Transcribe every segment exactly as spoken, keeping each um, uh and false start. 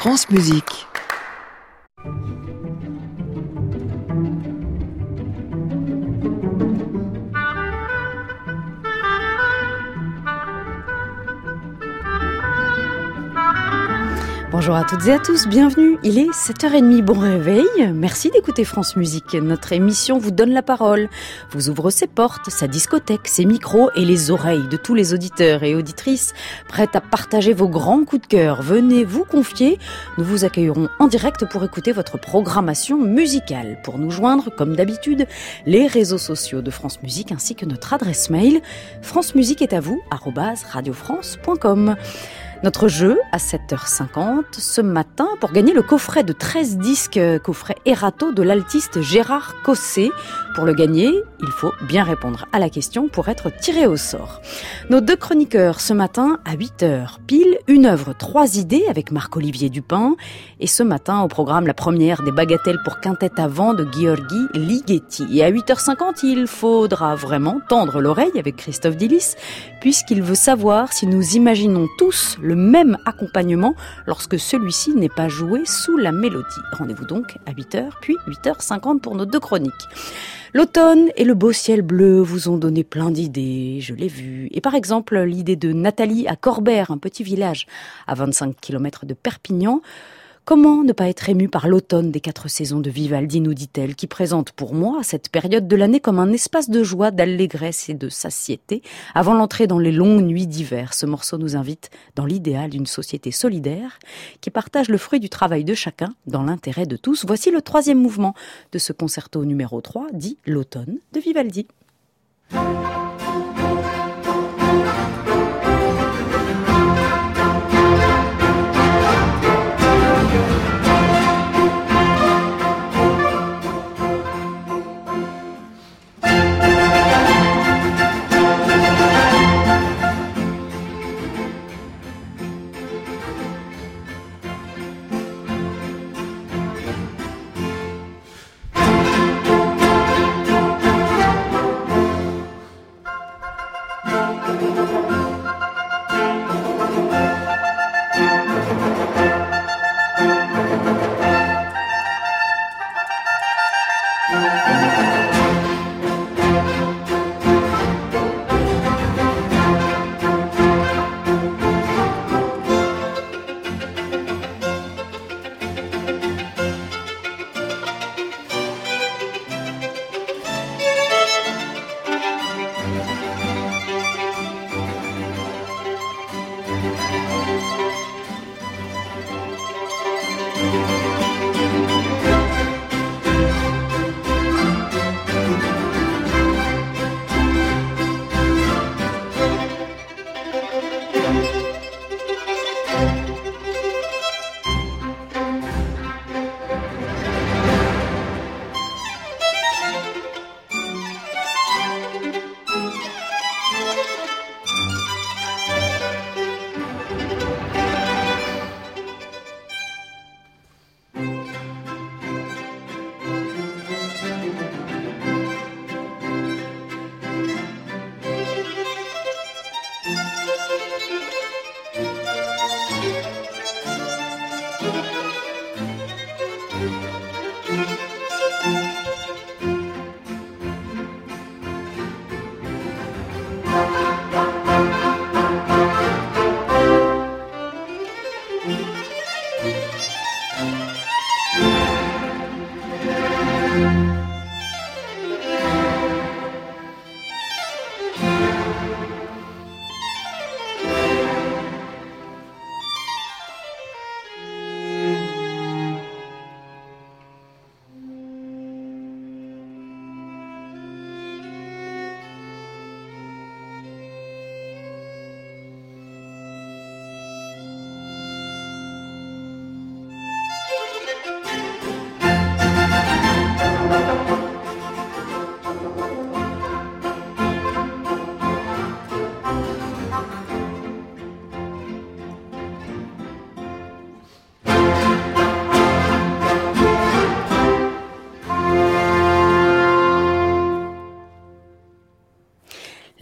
France Musique. Bonjour à toutes et à tous, bienvenue, il est sept heures trente, bon réveil, merci d'écouter France Musique, notre émission vous donne la parole, vous ouvre ses portes, sa discothèque, ses micros et les oreilles de tous les auditeurs et auditrices prêts à partager vos grands coups de cœur. Venez vous confier, nous vous accueillerons en direct pour écouter votre programmation musicale. Pour nous joindre, comme d'habitude, les réseaux sociaux de France Musique ainsi que notre adresse mail, francemusique est à vous, arobase radiofrance point com. Notre jeu à sept heures cinquante ce matin pour gagner le coffret de treize disques, coffret Erato de l'altiste Gérard Cossé. Pour le gagner, il faut bien répondre à la question pour être tiré au sort. Nos deux chroniqueurs ce matin à huit heures pile, une œuvre, trois idées avec Marc-Olivier Dupin. Et ce matin au programme la première des bagatelles pour quintette à vent de Gheorghi Ligeti. Et à huit heures cinquante, il faudra vraiment tendre l'oreille avec Christophe Dillis puisqu'il veut savoir si nous imaginons tous le même accompagnement lorsque celui-ci n'est pas joué sous la mélodie. Rendez-vous donc à huit heures, puis huit heures cinquante pour nos deux chroniques. L'automne et le beau ciel bleu vous ont donné plein d'idées, je l'ai vu. Et par exemple, l'idée de Nathalie à Corbert, un petit village à vingt-cinq kilomètres de Perpignan. Comment ne pas être ému par l'automne des quatre saisons de Vivaldi, nous dit-elle, qui présente pour moi cette période de l'année comme un espace de joie, d'allégresse et de satiété, avant l'entrée dans les longues nuits d'hiver. Ce morceau nous invite dans l'idéal d'une société solidaire qui partage le fruit du travail de chacun dans l'intérêt de tous. Voici le troisième mouvement de ce concerto numéro trois, dit l'automne de Vivaldi.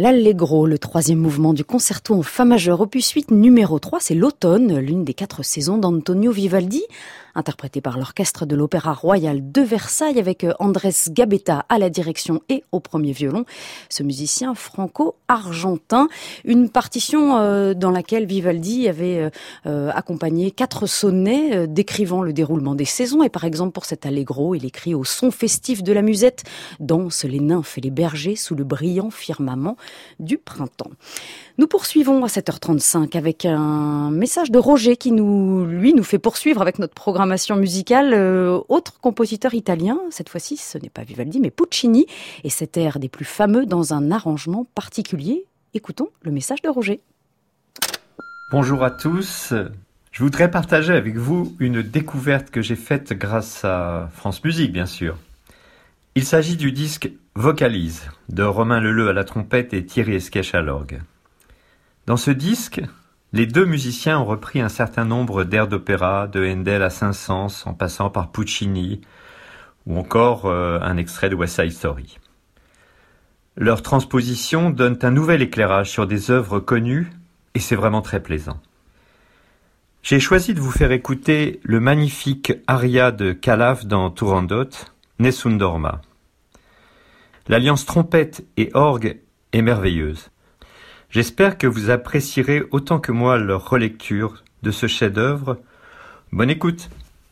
L'Allegro, le troisième mouvement du concerto en fa majeur opus huit numéro trois, c'est l'automne, l'une des quatre saisons d'Antonio Vivaldi, interprété par l'orchestre de l'Opéra Royal de Versailles avec Andrés Gabetta à la direction et au premier violon, ce musicien franco-argentin. Une partition euh, dans laquelle Vivaldi avait euh, accompagné quatre sonnets euh, décrivant le déroulement des saisons. Et par exemple pour cet Allegro, il écrit au son festif de la musette, dansent les nymphes et les bergers sous le brillant firmament du printemps. Nous poursuivons à sept heures trente-cinq avec un message de Roger qui nous, lui, nous fait poursuivre avec notre programmation musicale. Euh, autre compositeur italien, cette fois-ci ce n'est pas Vivaldi mais Puccini, et cet air des plus fameux dans un arrangement particulier. Écoutons le message de Roger. Bonjour à tous. Je voudrais partager avec vous une découverte que j'ai faite grâce à France Musique, bien sûr. Il s'agit du disque Vocalise de Romain Leleu à la trompette et Thierry Esquèche à l'orgue. Dans ce disque, les deux musiciens ont repris un certain nombre d'airs d'opéra, de Handel à Saint-Saëns, en passant par Puccini, ou encore euh, un extrait de West Side Story. Leurs transpositions donnent un nouvel éclairage sur des œuvres connues, et c'est vraiment très plaisant. J'ai choisi de vous faire écouter le magnifique aria de Calaf dans Turandot, Nessun Dorma. L'alliance trompette et orgue est merveilleuse. J'espère que vous apprécierez autant que moi leur relecture de ce chef-d'œuvre. Bonne écoute!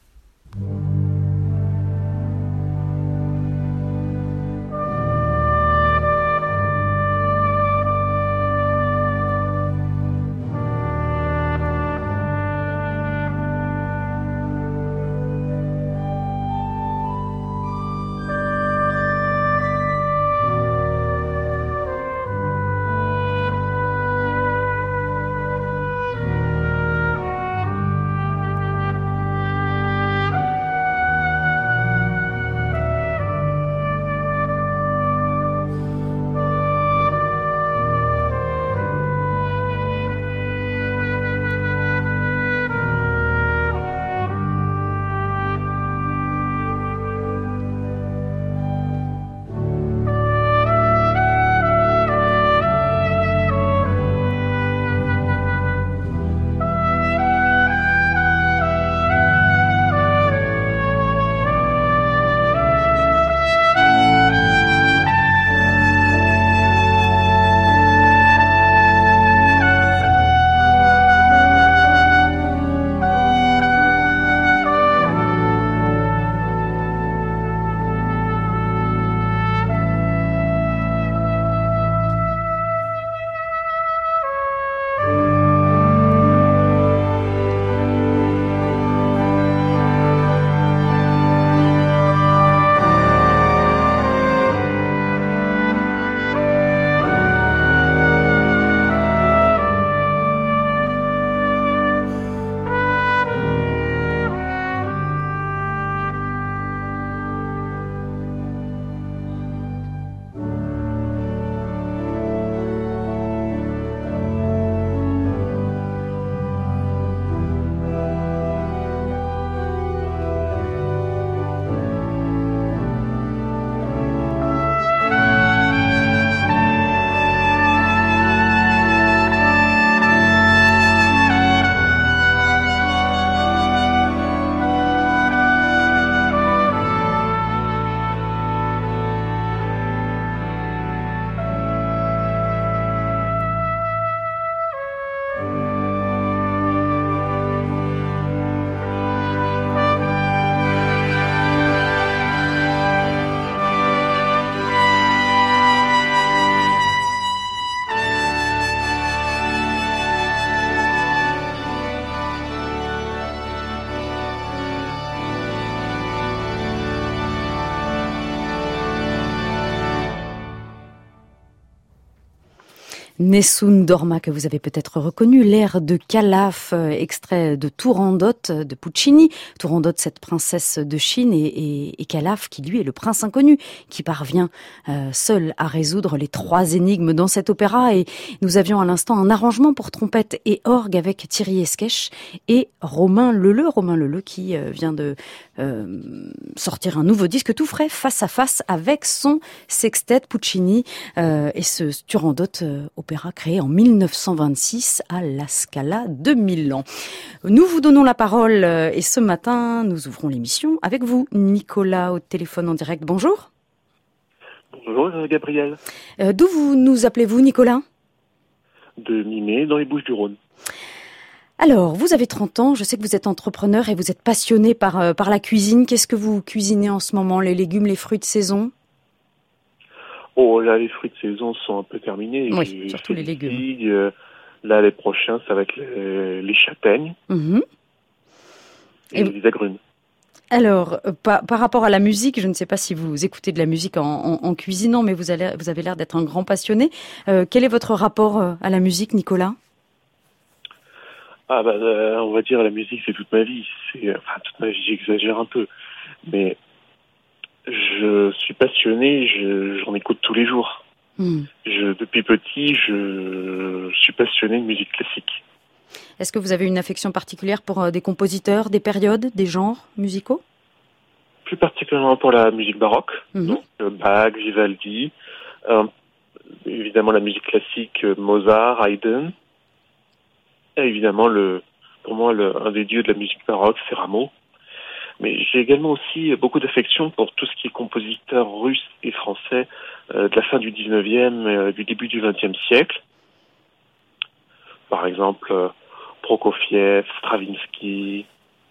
Nessun Dorma, que vous avez peut-être reconnu, l'air de Calaf, extrait de Turandot de Puccini. Turandot, cette princesse de Chine, et, et, et Calaf, qui lui est le prince inconnu, qui parvient euh, seul à résoudre les trois énigmes dans cet opéra. Et nous avions à l'instant un arrangement pour trompette et orgue avec Thierry Esquèche et Romain Leleu. Romain Leleu qui euh, vient de euh, sortir un nouveau disque tout frais, Face à face, avec son sextet Puccini euh, et ce Turandot euh, opéra créé en mille neuf cent vingt-six à la Scala de Milan. Nous vous donnons la parole euh, et ce matin, nous ouvrons l'émission avec vous, Nicolas, au téléphone en direct. Bonjour. Bonjour Gabriel. Euh, d'où vous nous appelez-vous, Nicolas ? De Mimé, dans les Bouches-du-Rhône. Alors, vous avez trente ans, je sais que vous êtes entrepreneur et vous êtes passionné par, euh, par la cuisine. Qu'est-ce que vous cuisinez en ce moment ? Les légumes, les fruits de saison ? Oh, là, les fruits de saison sont un peu terminés. Oui, J'ai surtout les légumes. Figues, euh, là, les prochains, ça va être les, les châtaignes Mmh. et, Et les agrumes. Alors, euh, par, par rapport à la musique, je ne sais pas si vous écoutez de la musique en, en, en cuisinant, mais vous, allez, vous avez l'air d'être un grand passionné. Euh, quel est votre rapport euh, à la musique, Nicolas ? Ah bah, euh, on va dire la musique, c'est toute ma vie. C'est, enfin, toute ma vie, j'exagère un peu. Mais je suis passionné, je, j'en écoute tous les jours. Mmh. Je, depuis petit, je, je suis passionné de musique classique. Est-ce que vous avez une affection particulière pour euh, des compositeurs, des périodes, des genres musicaux ? Plus particulièrement pour la musique baroque, Mmh. donc euh, Bach, Vivaldi, euh, évidemment la musique classique, euh, Mozart, Haydn, et évidemment le, pour moi le, un des dieux de la musique baroque, c'est Rameau. Mais j'ai également aussi beaucoup d'affection pour tout ce qui est compositeur russe et français euh, de la fin du dix-neuvième, euh, du début du vingtième siècle. Par exemple, euh, Prokofiev, Stravinsky.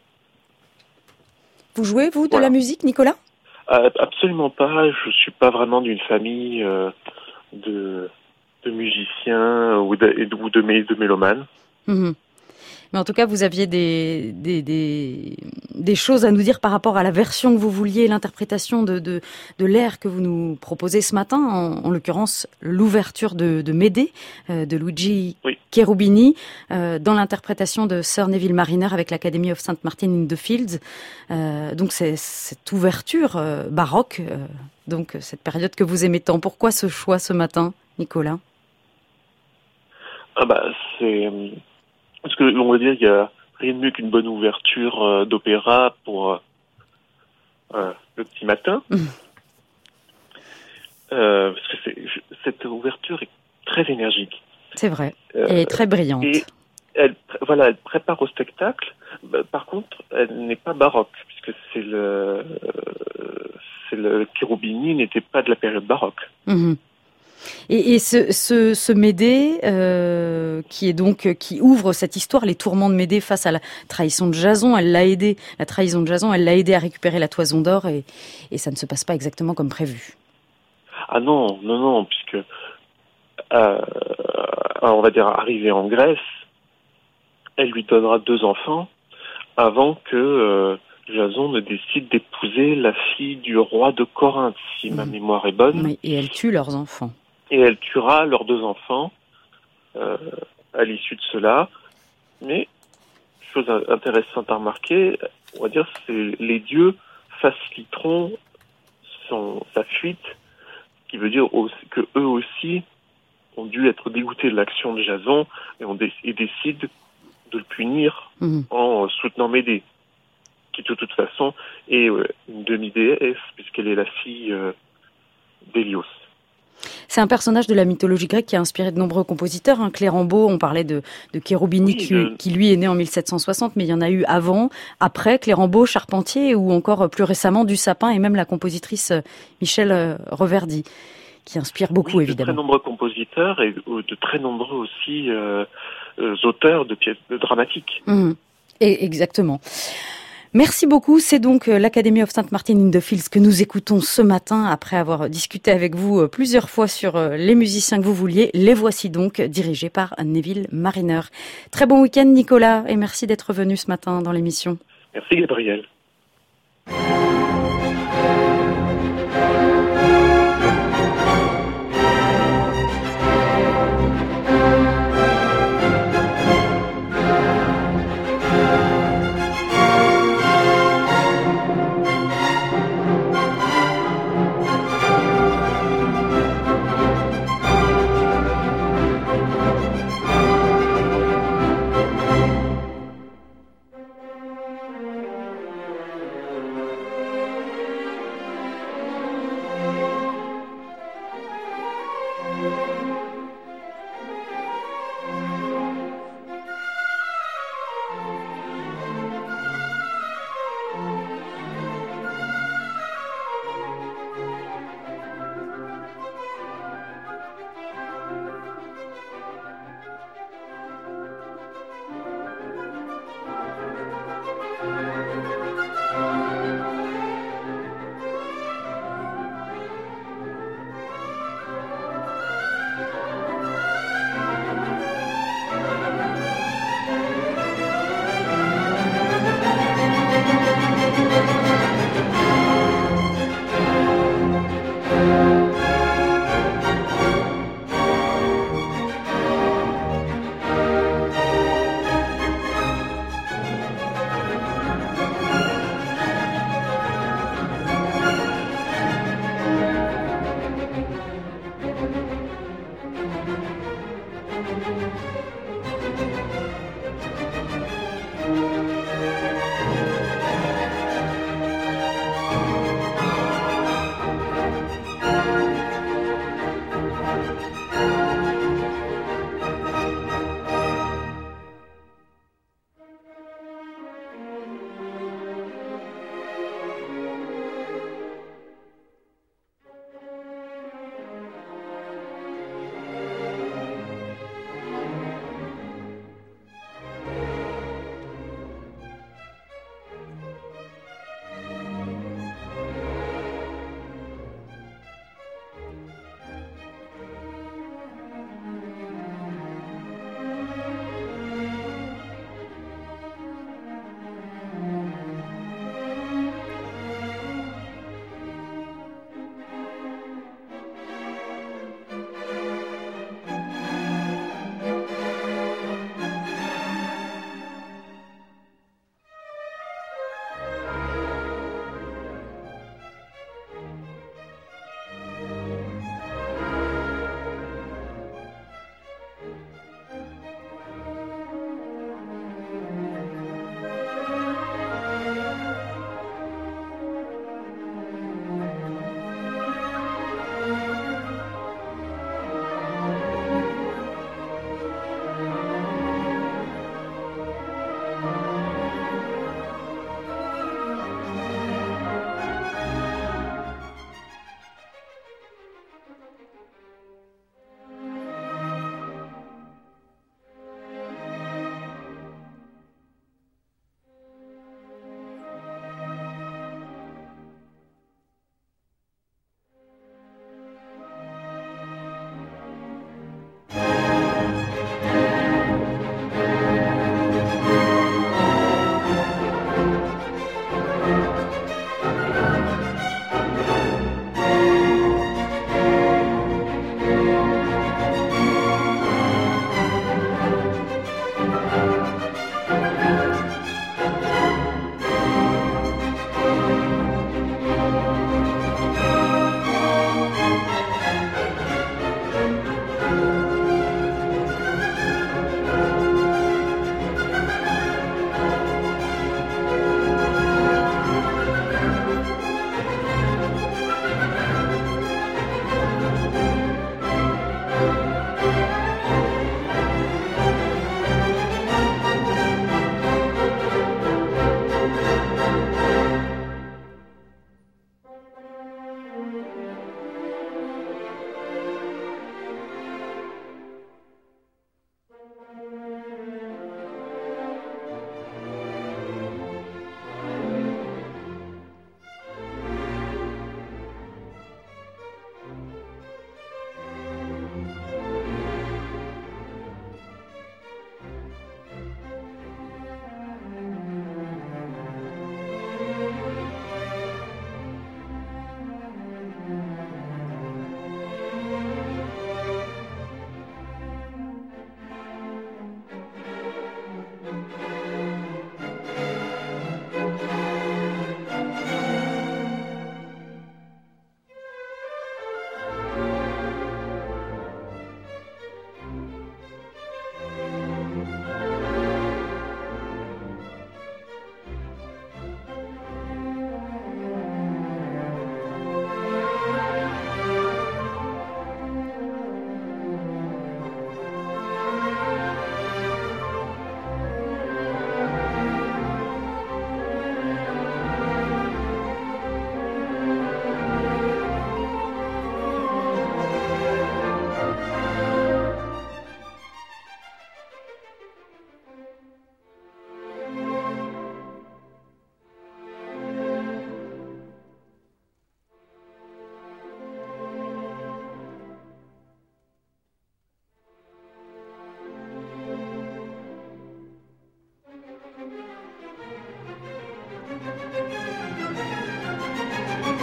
Vous jouez, vous, de Voilà. la musique, Nicolas ? Euh, absolument pas. Je suis pas vraiment d'une famille euh, de, de musiciens ou de, ou de, mé- de mélomanes. Mmh. Mais en tout cas, vous aviez des, des, des, des choses à nous dire par rapport à la version que vous vouliez, l'interprétation de, de, de l'air que vous nous proposez ce matin, en, en l'occurrence l'ouverture de, de Médée, euh, de Luigi Oui. Cherubini, euh, dans l'interprétation de Sir Neville Marriner avec l'Academy of Saint Martin in the Fields. Euh, donc c'est cette ouverture euh, baroque, euh, donc cette période que vous aimez tant. Pourquoi ce choix ce matin, Nicolas ? Ah bah c'est parce que on va dire qu'il y a rien de mieux qu'une bonne ouverture euh, d'opéra pour euh, euh, le petit matin. Mmh. Euh, parce que c'est, je- cette ouverture est très énergique. C'est vrai, Euh, elle est très brillante. et elle, voilà, elle prépare au spectacle. Bah, par contre, elle n'est pas baroque puisque c'est le, euh, c'est le Cherubini n'était pas de la période baroque. Mmh. Et, et ce, ce, ce Médée, euh, qui est donc qui ouvre cette histoire, les tourments de Médée face à la trahison de Jason, elle l'a aidé, la trahison de Jason, elle l'a aidé à récupérer la toison d'or et, et ça ne se passe pas exactement comme prévu. Ah non, non, non, puisque euh, on va dire arrivée en Grèce, elle lui donnera deux enfants avant que euh, Jason ne décide d'épouser la fille du roi de Corinthe, si ma Mhm. mémoire est bonne. Oui, et elle tue leurs enfants. Et elle tuera leurs deux enfants euh, à l'issue de cela. Mais, chose intéressante à remarquer, on va dire, c'est les dieux faciliteront son, sa fuite, ce qui veut dire aussi, que eux aussi ont dû être dégoûtés de l'action de Jason et, on dé- et décident de le punir Mhm. en soutenant Médée, qui de toute façon est euh, une demi-déesse puisqu'elle est la fille euh, d'Hélios. C'est un personnage de la mythologie grecque qui a inspiré de nombreux compositeurs. Hein. Clérambault, on parlait de, de Cherubini Oui, qui, de- qui lui est né en mille sept cent soixante, mais il y en a eu avant, après, Clérambault, Charpentier ou encore euh, plus récemment du Sapin et même la compositrice euh, Michel euh, Reverdy, qui inspire beaucoup Oui, de très évidemment. nombreux compositeurs et euh, de très nombreux aussi euh, euh, auteurs de pièces de dramatiques. Mmh. Et exactement. Merci beaucoup. C'est donc l'Academy of Saint Martin in the Fields que nous écoutons ce matin après avoir discuté avec vous plusieurs fois sur les musiciens que vous vouliez. Les voici donc dirigés par Neville Marriner. Très bon week-end Nicolas et merci d'être venu ce matin dans l'émission. Merci Gabriel.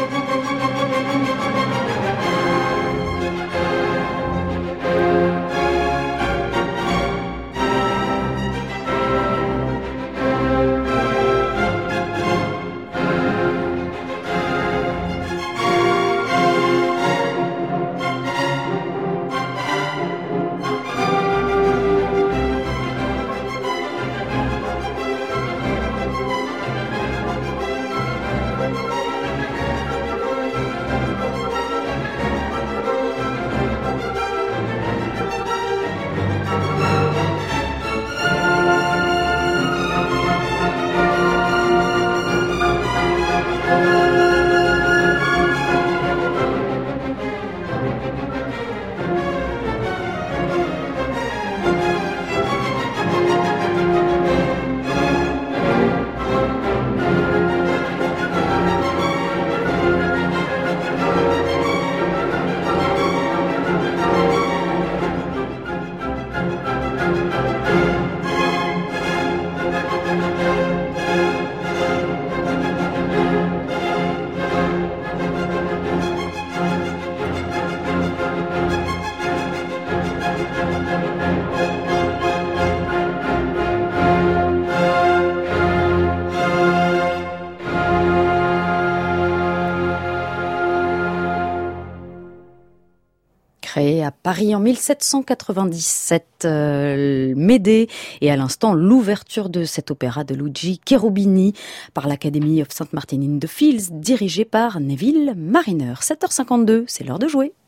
Créé à Paris en mille sept cent quatre-vingt-dix-sept, euh, Médée, et à l'instant l'ouverture de cet opéra de Luigi Cherubini par l'Academy of Saint Martin in the Fields, dirigé par Neville Marriner. sept heures cinquante-deux, c'est l'heure de jouer.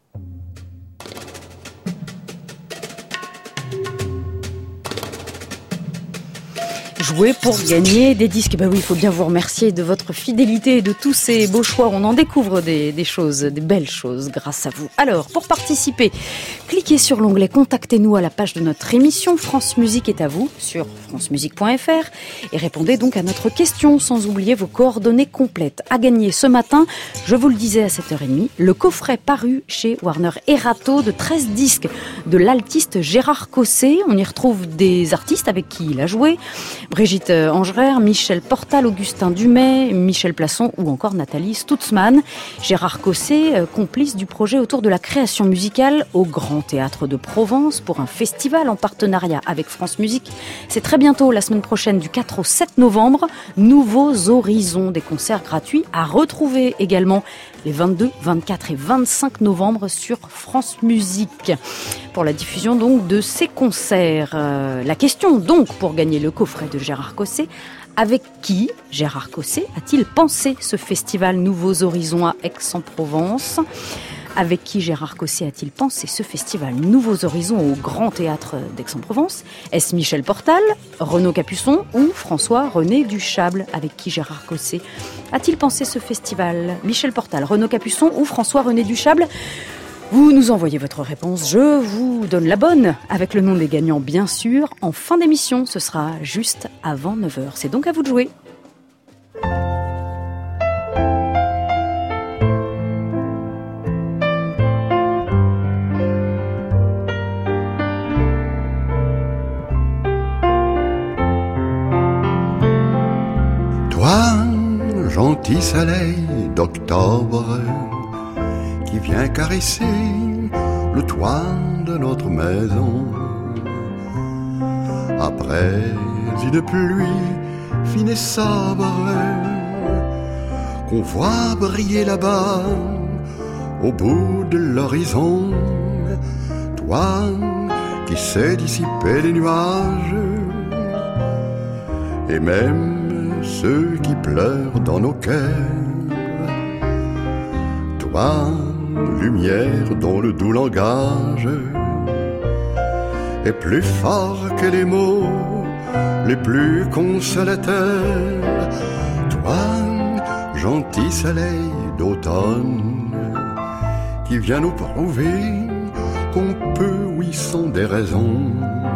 Jouer pour gagner des disques. Bah oui, il faut bien vous remercier de votre fidélité et de tous ces beaux choix. On en découvre des, des choses, des belles choses grâce à vous. Alors, pour participer, cliquez sur l'onglet « Contactez-nous » à la page de notre émission. France Musique est à vous sur francemusique point f r et répondez donc à notre question sans oublier vos coordonnées complètes. À gagner ce matin, je vous le disais à sept heures trente, le coffret paru chez Warner Erato de treize disques de l'altiste Gérard Cosset. On y retrouve des artistes avec qui il a joué. Brigitte Angerer, Michel Portal, Augustin Dumay, Michel Plasson ou encore Nathalie Stutzmann. Gérard Cosset, complice du projet autour de la création musicale au Grand Théâtre de Provence pour un festival en partenariat avec France Musique. C'est très bientôt, la semaine prochaine, du quatre au sept novembre. Nouveaux horizons, des concerts gratuits à retrouver également les vingt-deux, vingt-quatre et vingt-cinq novembre sur France Musique. Pour la diffusion donc de ces concerts. Euh, la question donc pour gagner le coffret de Gérard Cosset, avec qui Gérard Cosset a-t-il pensé ce festival Nouveaux Horizons à Aix-en-Provence ? Avec qui Gérard Cosset a-t-il pensé ce festival Nouveaux Horizons au Grand Théâtre d'Aix-en-Provence ? Est-ce Michel Portal, Renaud Capuçon ou François-René Duchâble ? Avec qui Gérard Cosset a-t-il pensé ce festival ? Michel Portal, Renaud Capuçon ou François-René Duchâble ? Vous nous envoyez votre réponse, je vous donne la bonne, avec le nom des gagnants bien sûr. En fin d'émission, ce sera juste avant neuf heures. C'est donc à vous de jouer. Toi, gentil soleil d'octobre, qui vient caresser le toit de notre maison. Après une pluie fine et sobre, qu'on voit briller là-bas au bout de l'horizon. Toi qui sais dissiper les nuages et même ceux qui pleurent dans nos cœurs. Toi, lumière dont le doux langage est plus fort que les mots les plus consolateurs. Toi, gentil soleil d'automne, qui vient nous prouver qu'on peut, oui, sans des raisons,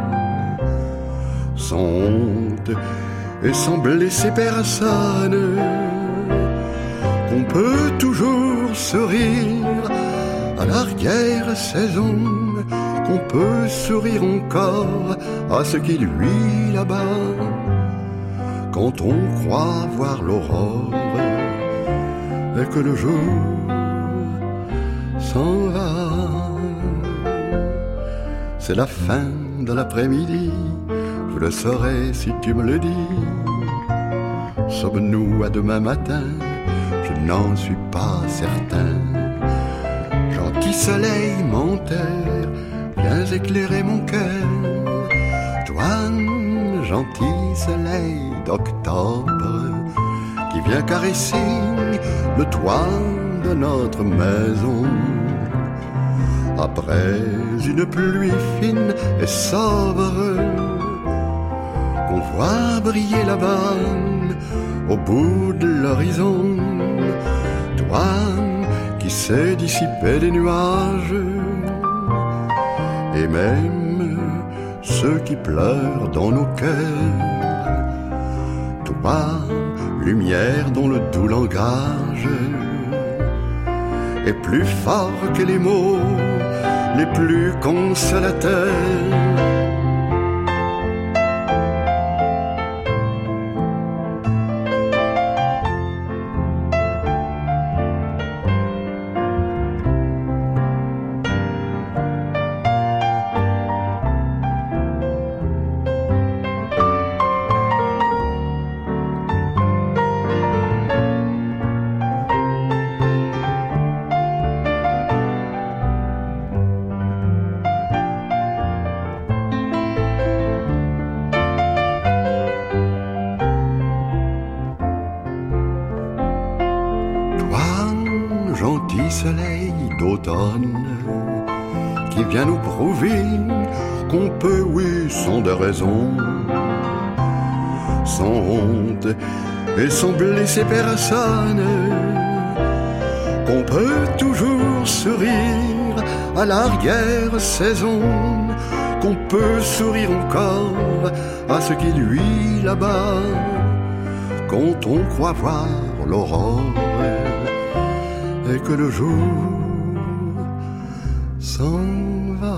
sans honte et sans blesser personne, qu'on peut toujours sourire à l'arrière-saison, qu'on peut sourire encore à ce qui luit là-bas, quand on croit voir l'aurore et que le jour s'en va. C'est la fin de l'après-midi, je le saurai si tu me le dis. Sommes-nous à demain matin? Je n'en suis pas certain. Gentil soleil, mon terre, viens éclairer mon cœur. Toi, gentil soleil d'octobre, qui vient caresser le toit de notre maison. Après une pluie fine et sobre, qu'on voit briller là-bas au bout de l'horizon. Toi qui sais dissiper les nuages, et même ceux qui pleurent dans nos cœurs. Toi, lumière dont le doux langage est plus fort que les mots les plus consolateurs. Soleil d'automne qui vient nous prouver qu'on peut, oui, sans des raisons, sans honte et sans blesser personne, qu'on peut toujours sourire à l'arrière-saison, qu'on peut sourire encore à ce qui luit là-bas, quand on croit voir l'aurore et que le jour s'en va.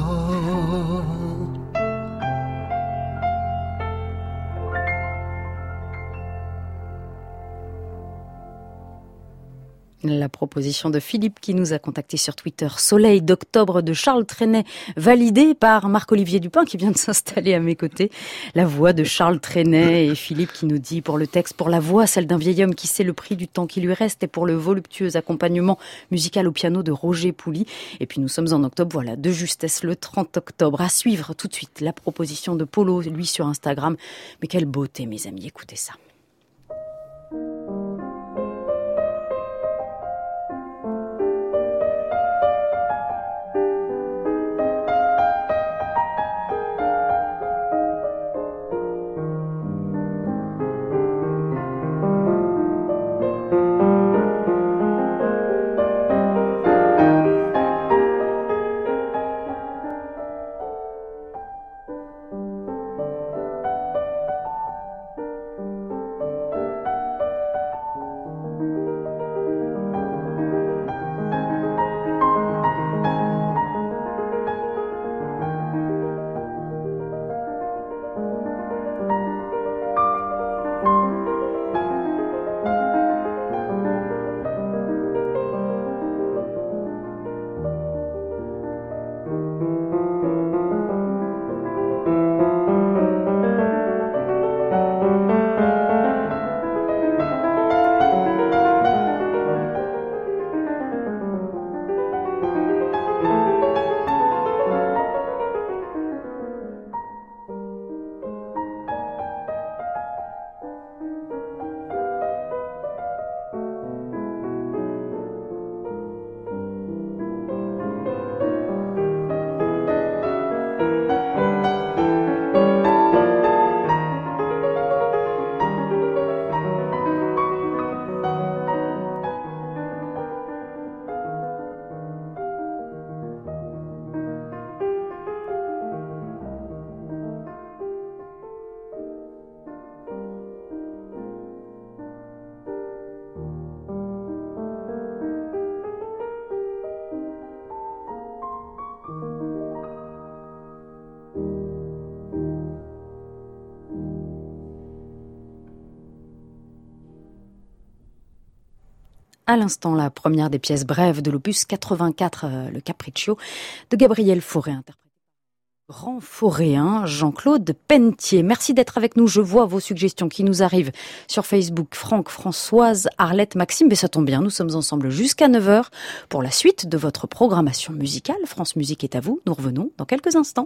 La proposition de Philippe qui nous a contacté sur Twitter. Soleil d'octobre de Charles Trenet, validé par Marc-Olivier Dupin qui vient de s'installer à mes côtés. La voix de Charles Trenet et Philippe qui nous dit pour le texte, pour la voix, celle d'un vieil homme qui sait le prix du temps qui lui reste et pour le voluptueux accompagnement musical au piano de Roger Pouli. Et puis nous sommes en octobre, voilà, de justesse le trente octobre. À suivre tout de suite la proposition de Polo, lui sur Instagram. Mais quelle beauté mes amis, écoutez ça. à l'instant la première des pièces brèves de l'opus quatre-vingt-quatre, euh, le Capriccio, de Gabriel Fauré, interprété grand foréen, Jean-Claude Pennetier. Merci d'être avec nous. Je vois vos suggestions qui nous arrivent sur Facebook. Franck, Françoise, Arlette, Maxime. Mais ça tombe bien, nous sommes ensemble jusqu'à neuf heures pour la suite de votre programmation musicale. France Musique est à vous. Nous revenons dans quelques instants.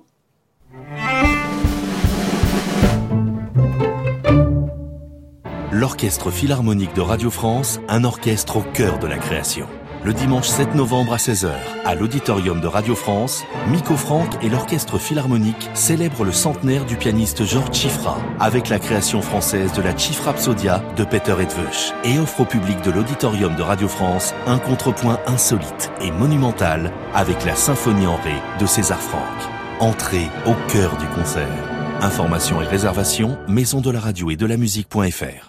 L'Orchestre Philharmonique de Radio France, un orchestre au cœur de la création. Le dimanche sept novembre à seize heures, à l'Auditorium de Radio France, Miko Franck et l'Orchestre Philharmonique célèbrent le centenaire du pianiste Georges Cifra, avec la création française de la Cifrapsodia de Peter Eötvös, et offre au public de l'Auditorium de Radio France un contrepoint insolite et monumental avec la Symphonie en Ré de César Franck. Entrez au cœur du concert. Informations et réservations, maison de la radio et de la musique.fr.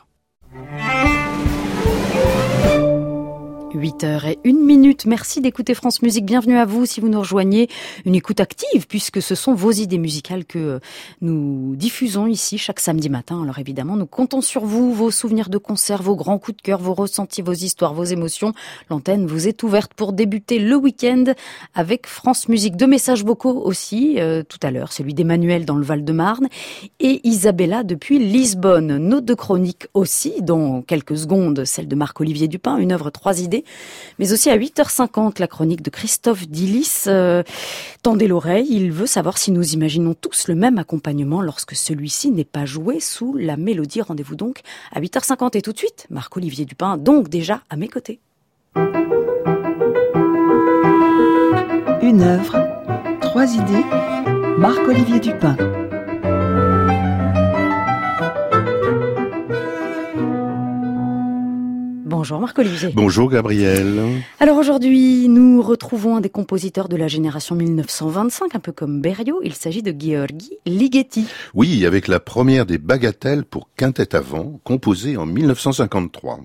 huit heures et une minute. Merci d'écouter France Musique. Bienvenue à vous si vous nous rejoignez. Une écoute active puisque ce sont vos idées musicales que nous diffusons ici chaque samedi matin. Alors évidemment, nous comptons sur vous, vos souvenirs de concerts, vos grands coups de cœur, vos ressentis, vos histoires, vos émotions. L'antenne vous est ouverte pour débuter le week-end avec France Musique. Deux messages vocaux aussi, euh, tout à l'heure, celui d'Emmanuel dans le Val-de-Marne et Isabella depuis Lisbonne. Nos deux chroniques aussi, dans quelques secondes, celle de Marc-Olivier Dupin, une œuvre trois idées. Mais aussi à huit heures cinquante, la chronique de Christophe Dillis. Euh, tendez l'oreille, il veut savoir si nous imaginons tous le même accompagnement lorsque celui-ci n'est pas joué sous la mélodie. Rendez-vous donc à huit heures cinquante et tout de suite, Marc-Olivier Dupin, donc déjà à mes côtés. Une œuvre, trois idées, Marc-Olivier Dupin. Bonjour Marc-Olivier. Bonjour Gabriel. Alors aujourd'hui, nous retrouvons un des compositeurs de la génération mille neuf cent vingt-cinq, un peu comme Berio. Il s'agit de Gheorghi Ligeti. Oui, avec la première des bagatelles pour quintette à vent, composée en mille neuf cent cinquante-trois.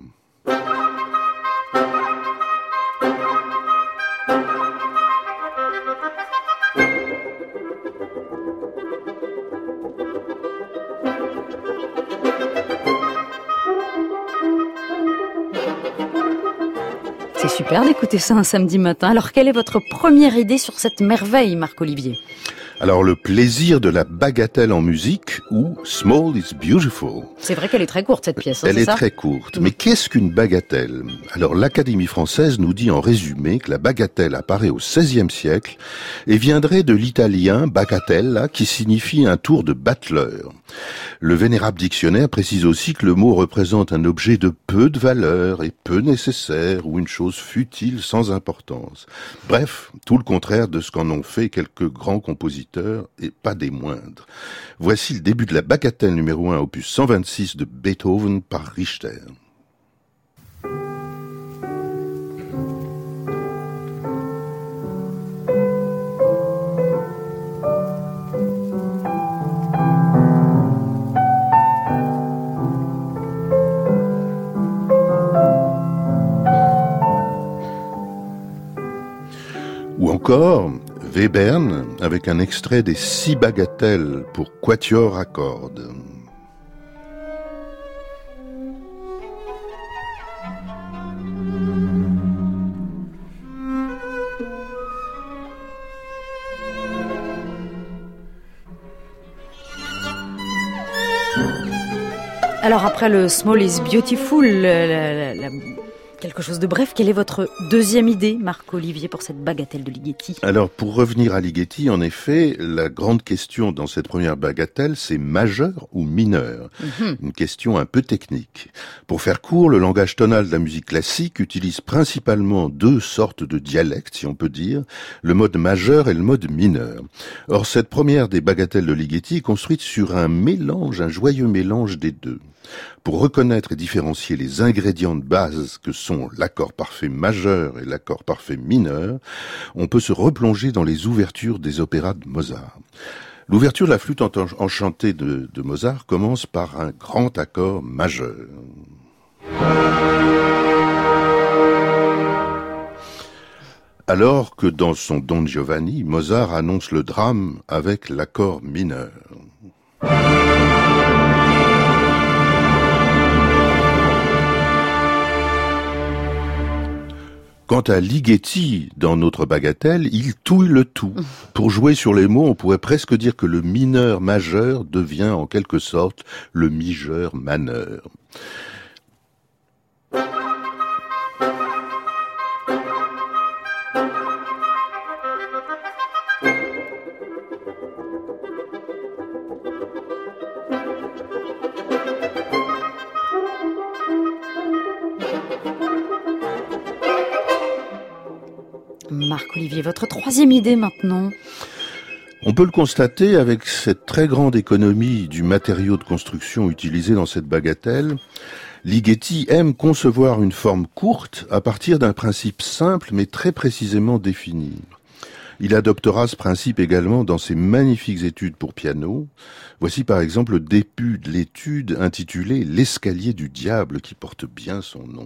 C'est super d'écouter ça un samedi matin. Alors, quelle est votre première idée sur cette merveille, Marc-Olivier ? Alors, le plaisir de la bagatelle en musique, ou Small is Beautiful. C'est vrai qu'elle est très courte, cette pièce, hein, Elle c'est est ça ? très courte. Mais qu'est-ce qu'une bagatelle ? Alors, l'Académie française nous dit en résumé que la bagatelle apparaît au seizième siècle et viendrait de l'italien bagatella, qui signifie un tour de battleur. Le Vénérable Dictionnaire précise aussi que le mot représente un objet de peu de valeur et peu nécessaire, ou une chose futile sans importance. Bref, tout le contraire de ce qu'en ont fait quelques grands compositeurs, et pas des moindres. Voici le début de la bagatelle numéro un, opus cent vingt-six de Beethoven par Richter. Ou encore Webern, avec un extrait des six bagatelles pour quatuor à cordes. Alors après le Small is Beautiful, la, la, la, quelque chose de bref, quelle est votre deuxième idée, Marc-Olivier, pour cette bagatelle de Ligeti ? Alors, pour revenir à Ligeti, en effet, la grande question dans cette première bagatelle, c'est majeur ou mineur ? Mm-hmm. Une question un peu technique. Pour faire court, le langage tonal de la musique classique utilise principalement deux sortes de dialectes, si on peut dire, le mode majeur et le mode mineur. Or, cette première des bagatelles de Ligeti est construite sur un mélange, un joyeux mélange des deux. Pour reconnaître et différencier les ingrédients de base que sont l'accord parfait majeur et l'accord parfait mineur, on peut se replonger dans les ouvertures des opéras de Mozart. L'ouverture de la flûte enchantée de, de Mozart commence par un grand accord majeur. Alors que dans son Don Giovanni, Mozart annonce le drame avec l'accord mineur. Quant à Ligeti, dans notre bagatelle, il touille le tout. Pour jouer sur les mots, on pourrait presque dire que le mineur majeur devient en quelque sorte le mijeur maneur. Marc-Olivier, votre troisième idée maintenant. On peut le constater avec cette très grande économie du matériau de construction utilisé dans cette bagatelle. Ligeti aime concevoir une forme courte à partir d'un principe simple mais très précisément défini. Il adoptera ce principe également dans ses magnifiques études pour piano. Voici par exemple le début de l'étude intitulée « L'escalier du diable » qui porte bien son nom.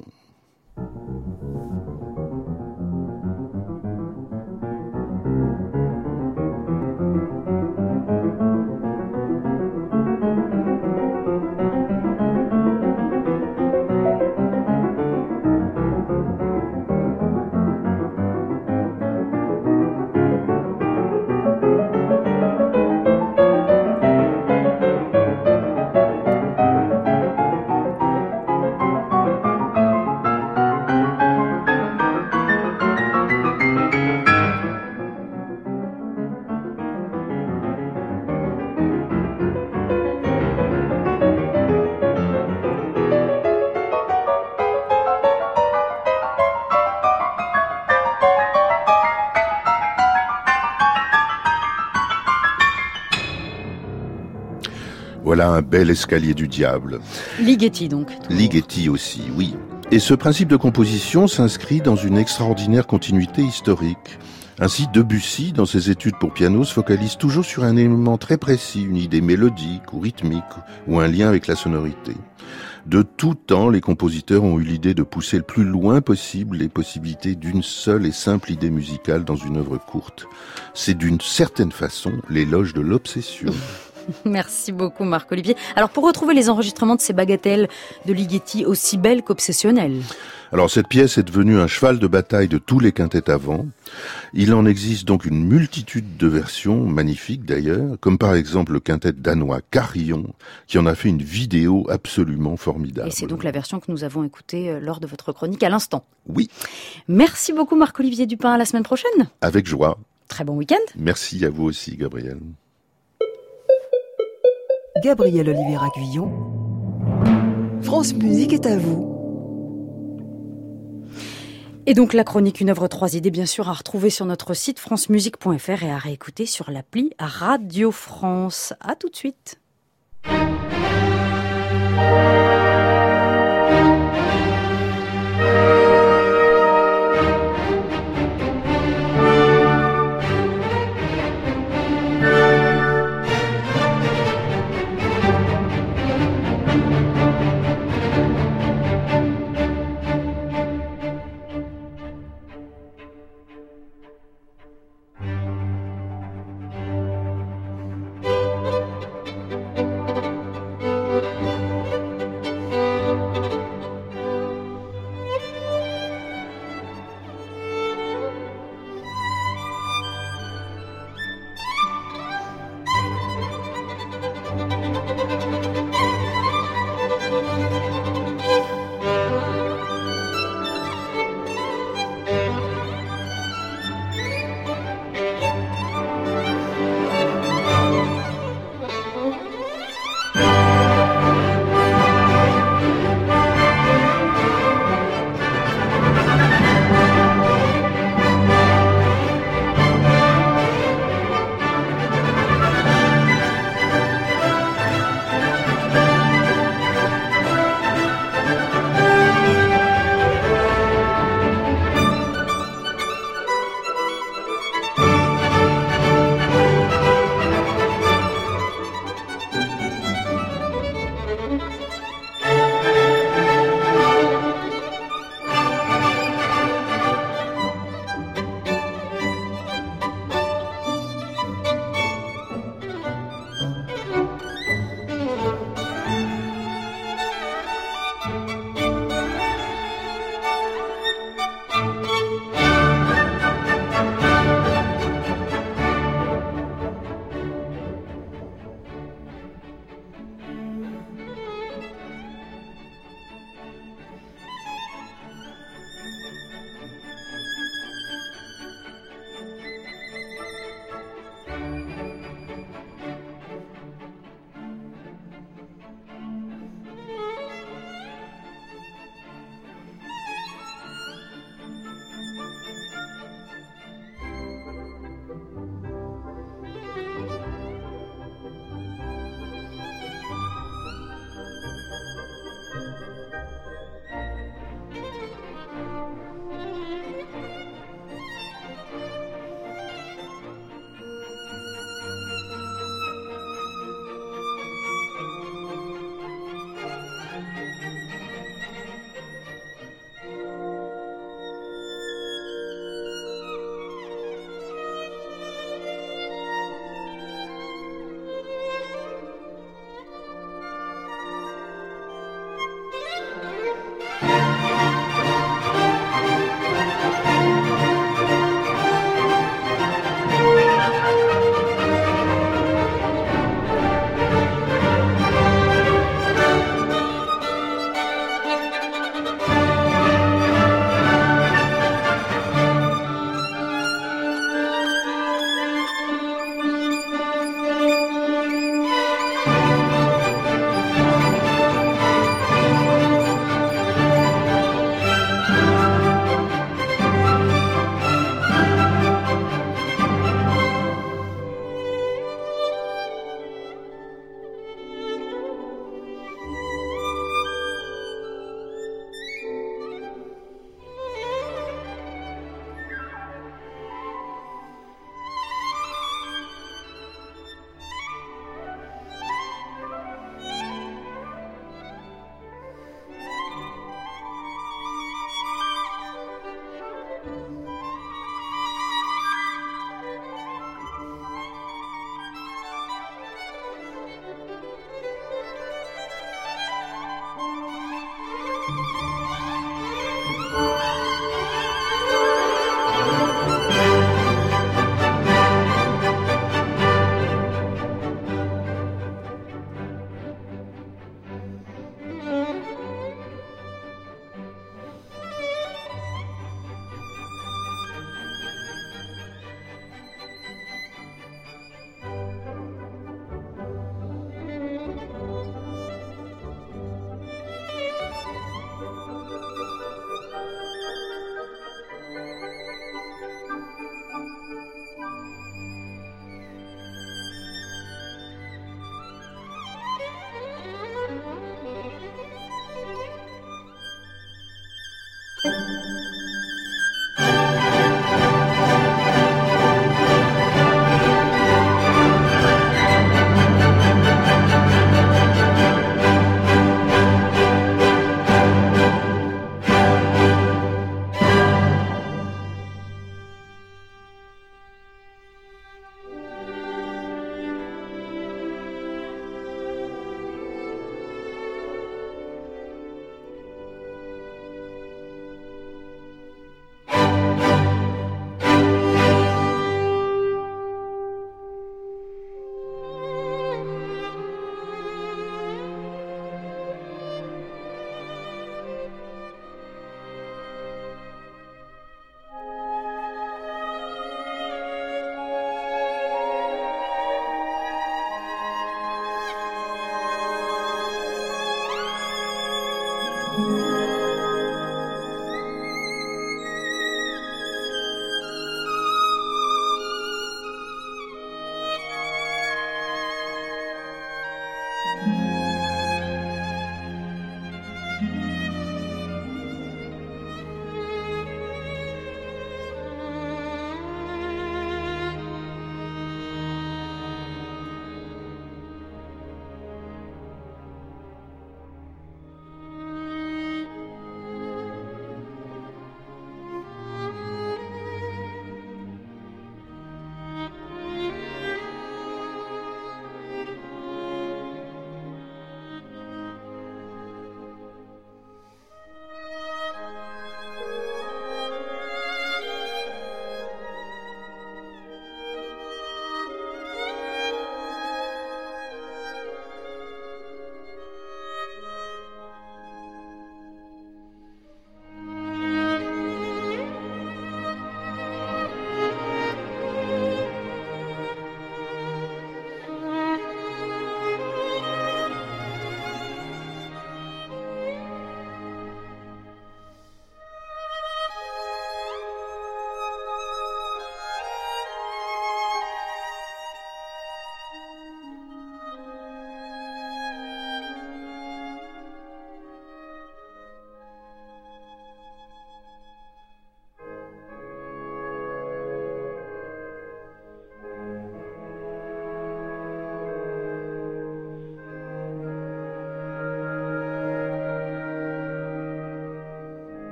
Voilà un bel escalier du diable. Ligeti donc. Ligeti aussi, oui. Et ce principe de composition s'inscrit dans une extraordinaire continuité historique. Ainsi, Debussy, dans ses études pour piano, se focalise toujours sur un élément très précis, une idée mélodique ou rythmique, ou un lien avec la sonorité. De tout temps, les compositeurs ont eu l'idée de pousser le plus loin possible les possibilités d'une seule et simple idée musicale dans une œuvre courte. C'est d'une certaine façon l'éloge de l'obsession. Merci beaucoup Marc-Olivier. Alors pour retrouver les enregistrements de ces bagatelles de Ligeti aussi belles qu'obsessionnelles. Alors cette pièce est devenue un cheval de bataille de tous les quintets avant. Il en existe donc une multitude de versions, magnifiques d'ailleurs, comme par exemple le quintet danois Carillon, qui en a fait une vidéo absolument formidable. Et c'est donc la version que nous avons écoutée lors de votre chronique à l'instant. Oui. Merci beaucoup Marc-Olivier Dupin, à la semaine prochaine. Avec joie. Très bon week-end. Merci à vous aussi Gabriel. Gabriel Olivier-Aguillon. France Musique est à vous. Et donc la chronique Une œuvre trois idées, bien sûr, à retrouver sur notre site francemusique point f r et à réécouter sur l'appli Radio France. À tout de suite.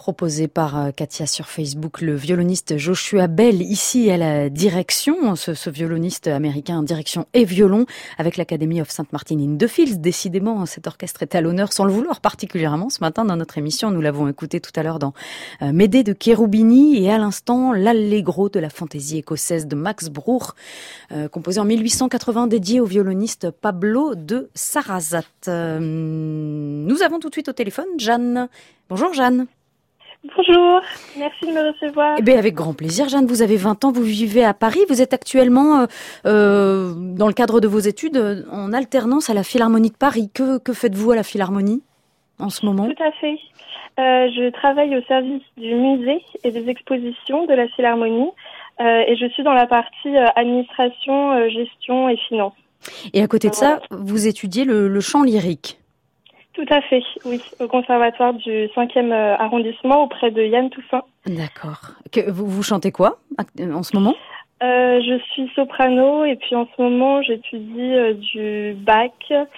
proposé par Katia sur Facebook, le violoniste Joshua Bell, ici à la direction, ce, ce violoniste américain, direction et violon, avec l'Academy of Saint Martin in the Fields. Décidément, cet orchestre est à l'honneur, sans le vouloir particulièrement, ce matin dans notre émission. Nous l'avons écouté tout à l'heure dans euh, Médée de Cherubini, et à l'instant, l'Allegro de la fantaisie écossaise de Max Bruch, euh, composé en mille huit cent quatre-vingts, dédié au violoniste Pablo de Sarrazat. Euh, nous avons tout de suite au téléphone Jeanne. Bonjour Jeanne. Bonjour, merci de me recevoir. Eh bien, avec grand plaisir. Jeanne, vous avez vingt ans, vous vivez à Paris. Vous êtes actuellement, euh, euh, dans le cadre de vos études, euh, en alternance à la Philharmonie de Paris. Que, que faites-vous à la Philharmonie en ce moment ? Tout à fait. Euh, je travaille au service du musée et des expositions de la Philharmonie euh, et je suis dans la partie euh, administration, euh, gestion et finance. Et à côté de ça, vous étudiez le, le chant lyrique. Tout à fait, oui, au conservatoire du cinquième arrondissement auprès de Yann Toussaint. D'accord. Que, vous, vous chantez quoi en ce moment ? euh, Je suis soprano et puis en ce moment j'étudie euh, du Bach,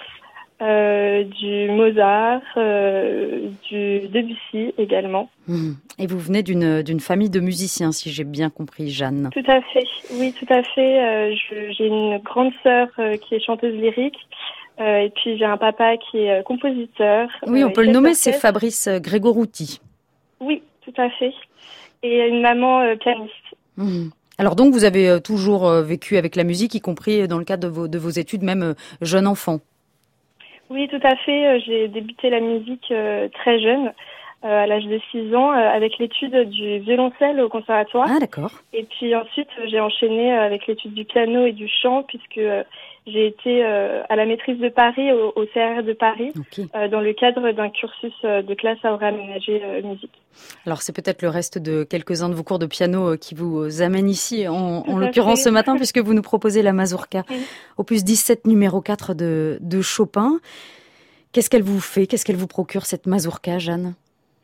euh, du Mozart, euh, du Debussy également. Mmh. Et vous venez d'une, d'une famille de musiciens, si j'ai bien compris, Jeanne. Tout à fait, oui, tout à fait. Euh, je, j'ai une grande sœur euh, qui est chanteuse lyrique. Euh, et puis j'ai un papa qui est euh, compositeur. Oui, on euh, peut le nommer, c'est Fabrice Grégorouti. Oui, tout à fait. Et une maman euh, pianiste. Mmh. Alors donc vous avez euh, toujours euh, vécu avec la musique, y compris dans le cadre de vos, de vos études, même euh, jeune enfant. Oui, tout à fait. Euh, j'ai débuté la musique euh, très jeune, euh, à l'âge de six ans, euh, avec l'étude du violoncelle au conservatoire. Ah, d'accord. Et puis ensuite, j'ai enchaîné avec l'étude du piano et du chant, puisque euh, j'ai été euh, à la maîtrise de Paris, au, au C R R de Paris, okay. euh, dans le cadre d'un cursus euh, de classe à horaire aménagé euh, musique. Alors c'est peut-être le reste de quelques-uns de vos cours de piano euh, qui vous amènent ici, en, en l'occurrence fait. Ce matin, puisque vous nous proposez la mazurka, oui. opus dix-sept, numéro quatre de, de Chopin. Qu'est-ce qu'elle vous fait ? Qu'est-ce qu'elle vous procure, cette mazurka, Jeanne ?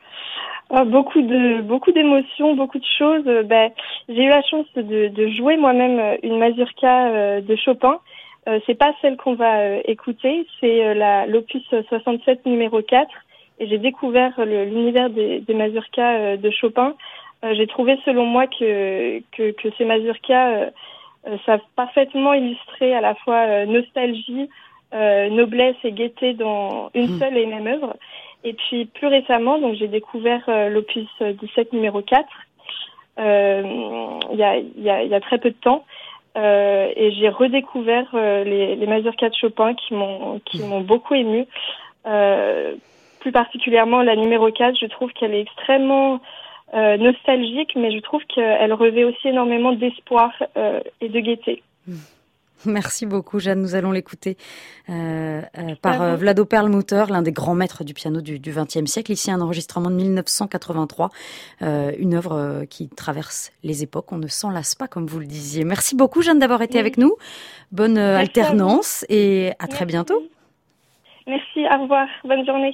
Oh, beaucoup de beaucoup d'émotions, beaucoup de choses. Ben, j'ai eu la chance de, de jouer moi-même une mazurka euh, de Chopin. Euh, c'est pas celle qu'on va euh, écouter, c'est euh, la l'opus soixante-sept numéro quatre. Et j'ai découvert le, l'univers des, des mazurkas euh, de Chopin. Euh, j'ai trouvé, selon moi, que que, que ces mazurkas euh, euh, savent parfaitement illustrer à la fois euh, nostalgie, euh, noblesse et gaieté dans une seule et même œuvre. Et puis plus récemment, donc j'ai découvert euh, l'opus dix-sept numéro quatre euh, il y a il y a il y a très peu de temps euh, et j'ai redécouvert euh, les les mazurkas de Chopin qui m'ont qui m'ont beaucoup émue. Euh, plus particulièrement la numéro quatre, je trouve qu'elle est extrêmement euh, nostalgique, mais je trouve qu'elle revêt aussi énormément d'espoir euh, et de gaieté. Merci beaucoup, Jeanne. Nous allons l'écouter euh, euh, par euh, Vlado Perlmutter, l'un des grands maîtres du piano du vingtième siècle. Ici, un enregistrement de mille neuf cent quatre-vingt-trois, euh, une œuvre euh, qui traverse les époques. On ne s'en lasse pas, comme vous le disiez. Merci beaucoup, Jeanne, d'avoir été oui. avec nous. Bonne euh, alternance à et à Merci. Très bientôt. Merci, au revoir. Bonne journée.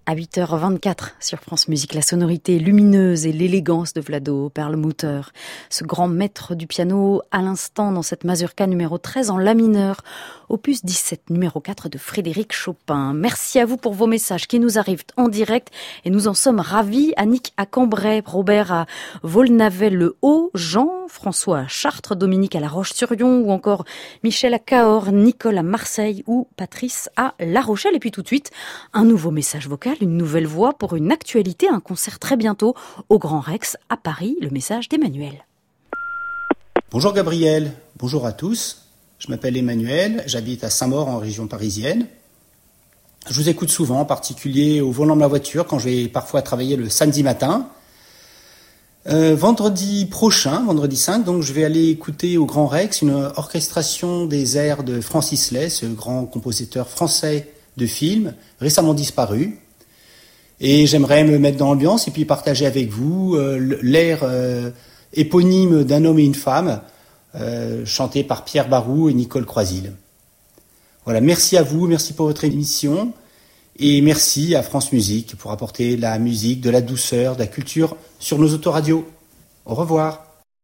À huit heures vingt-quatre sur France Musique, la sonorité lumineuse et l'élégance de Vlado Perlmutter. Ce grand maître du piano à l'instant dans cette mazurka numéro treize en la mineur, opus dix-sept numéro quatre de Frédéric Chopin. Merci à vous pour vos messages qui nous arrivent en direct et nous en sommes ravis. Annick à Cambrai, Robert à Volnavel-le-Haut, Jean-François à Chartres, Dominique à La Roche-sur-Yon ou encore Michel à Cahors, Nicole à Marseille ou Patrice à La Rochelle. Et puis tout de suite, un nouveau message vocal, une nouvelle voix pour une actualité, un concert très bientôt au Grand Rex à Paris, le message d'Emmanuel. Bonjour Gabriel, bonjour à tous, je m'appelle Emmanuel, j'habite à Saint-Maur en région parisienne. Je vous écoute souvent, en particulier au volant de ma voiture quand je vais parfois travailler le samedi matin. Euh, vendredi prochain, vendredi cinq, donc je vais aller écouter au Grand Rex une orchestration des airs de Francis Lay, ce grand compositeur français de films, récemment disparu. Et j'aimerais me mettre dans l'ambiance et puis partager avec vous euh, l'air euh, éponyme d'un homme et une femme, euh, chanté par Pierre Barou et Nicole Croisil. Voilà, merci à vous, merci pour votre émission et merci à France Musique pour apporter la musique, de la douceur, de la culture sur nos autoradios. Au revoir.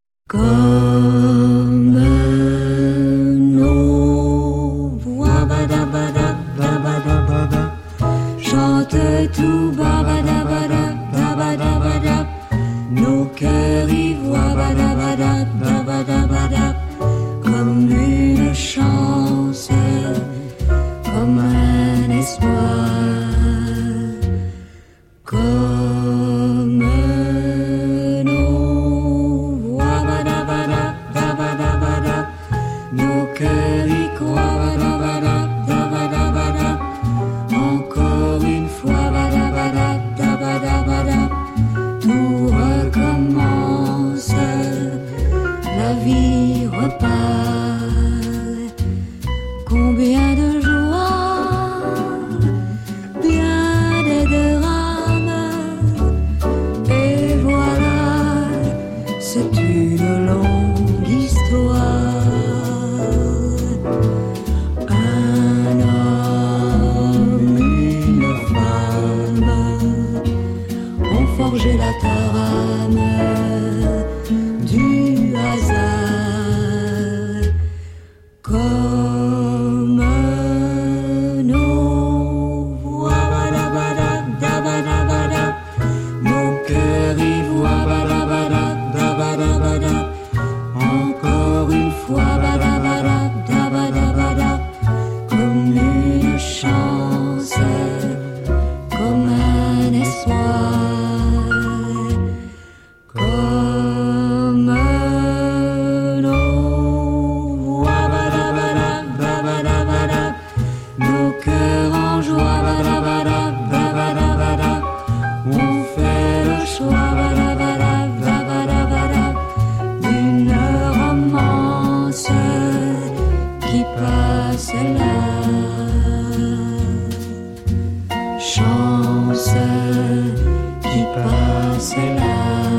Comme nos voix badabada, babadabada, chante tout babadabada, babadabada, nos cœurs y voient badabada, babadabada, comme une chance, comme un espoir, comme nos voix badabada, babadabada, nos cœurs y croient badabada, babadabada, encore une fois badabada, babadabada, tout recommence, la vie repart, combien de joie, bien des drames, et voilà, c'est une longue histoire. Un homme, une femme ont forgé la trame du hasard. Comme nos voix badabada, dabadabada, nos cœurs y voient badabada, dabadabada, encore une fois badabada, dabadabada, comme une chance, comme un espoir, comme nos voix badabada, dabadabada, nos cœurs en joie badabada, dabadabada, on fait le choix badabada, dabadabada, d'une romance qui passe là. Chance qui passe là.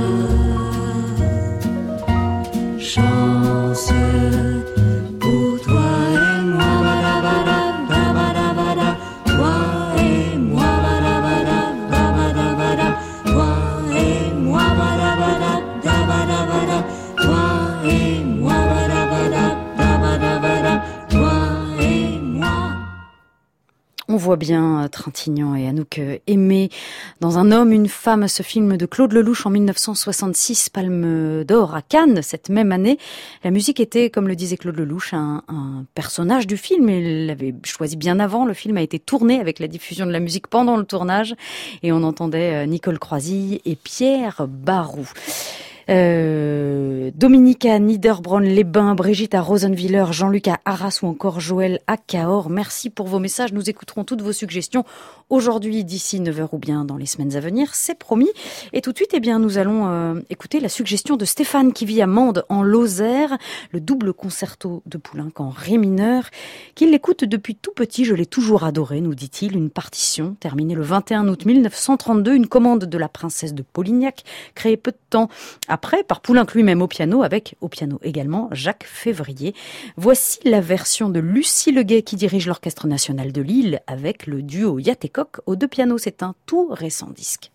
Chance pour toi et moi, badabada, babadabada, toi et moi, badabada, babadabada, toi et moi, badabada, babadabada, toi et moi, badabada, babadabada, toi et moi. On voit bien Trintignant et Anouk Aimé dans Un homme, une femme, ce film de Claude Lelouch en mille neuf cent soixante-six, Palme d'Or à Cannes cette même année. La musique était, comme le disait Claude Lelouch, un, un personnage du film. Il l'avait choisi bien avant. Le film a été tourné avec la diffusion de la musique pendant le tournage et on entendait Nicole Croisil et Pierre Barou. Euh, Dominique à Niederbronn-les-Bains, Brigitte à Rosenwiller, Jean-Luc à Arras ou encore Joël à Cahors. Merci pour vos messages. Nous écouterons toutes vos suggestions aujourd'hui d'ici neuf heures ou bien dans les semaines à venir, c'est promis. Et tout de suite, eh bien, nous allons euh, écouter la suggestion de Stéphane qui vit à Mende en Lozère, le double concerto de Poulenc en ré mineur, qu'il écoute depuis tout petit. Je l'ai toujours adoré, nous dit-il. Une partition terminée le vingt et un août mille neuf cent trente-deux, une commande de la princesse de Polignac, créée peu de temps après par Poulenc lui-même au piano, avec au piano également Jacques Février. Voici la version de Lucie Leguet qui dirige l'Orchestre national de Lille avec le duo Yatécoq aux deux pianos. C'est un tout récent disque.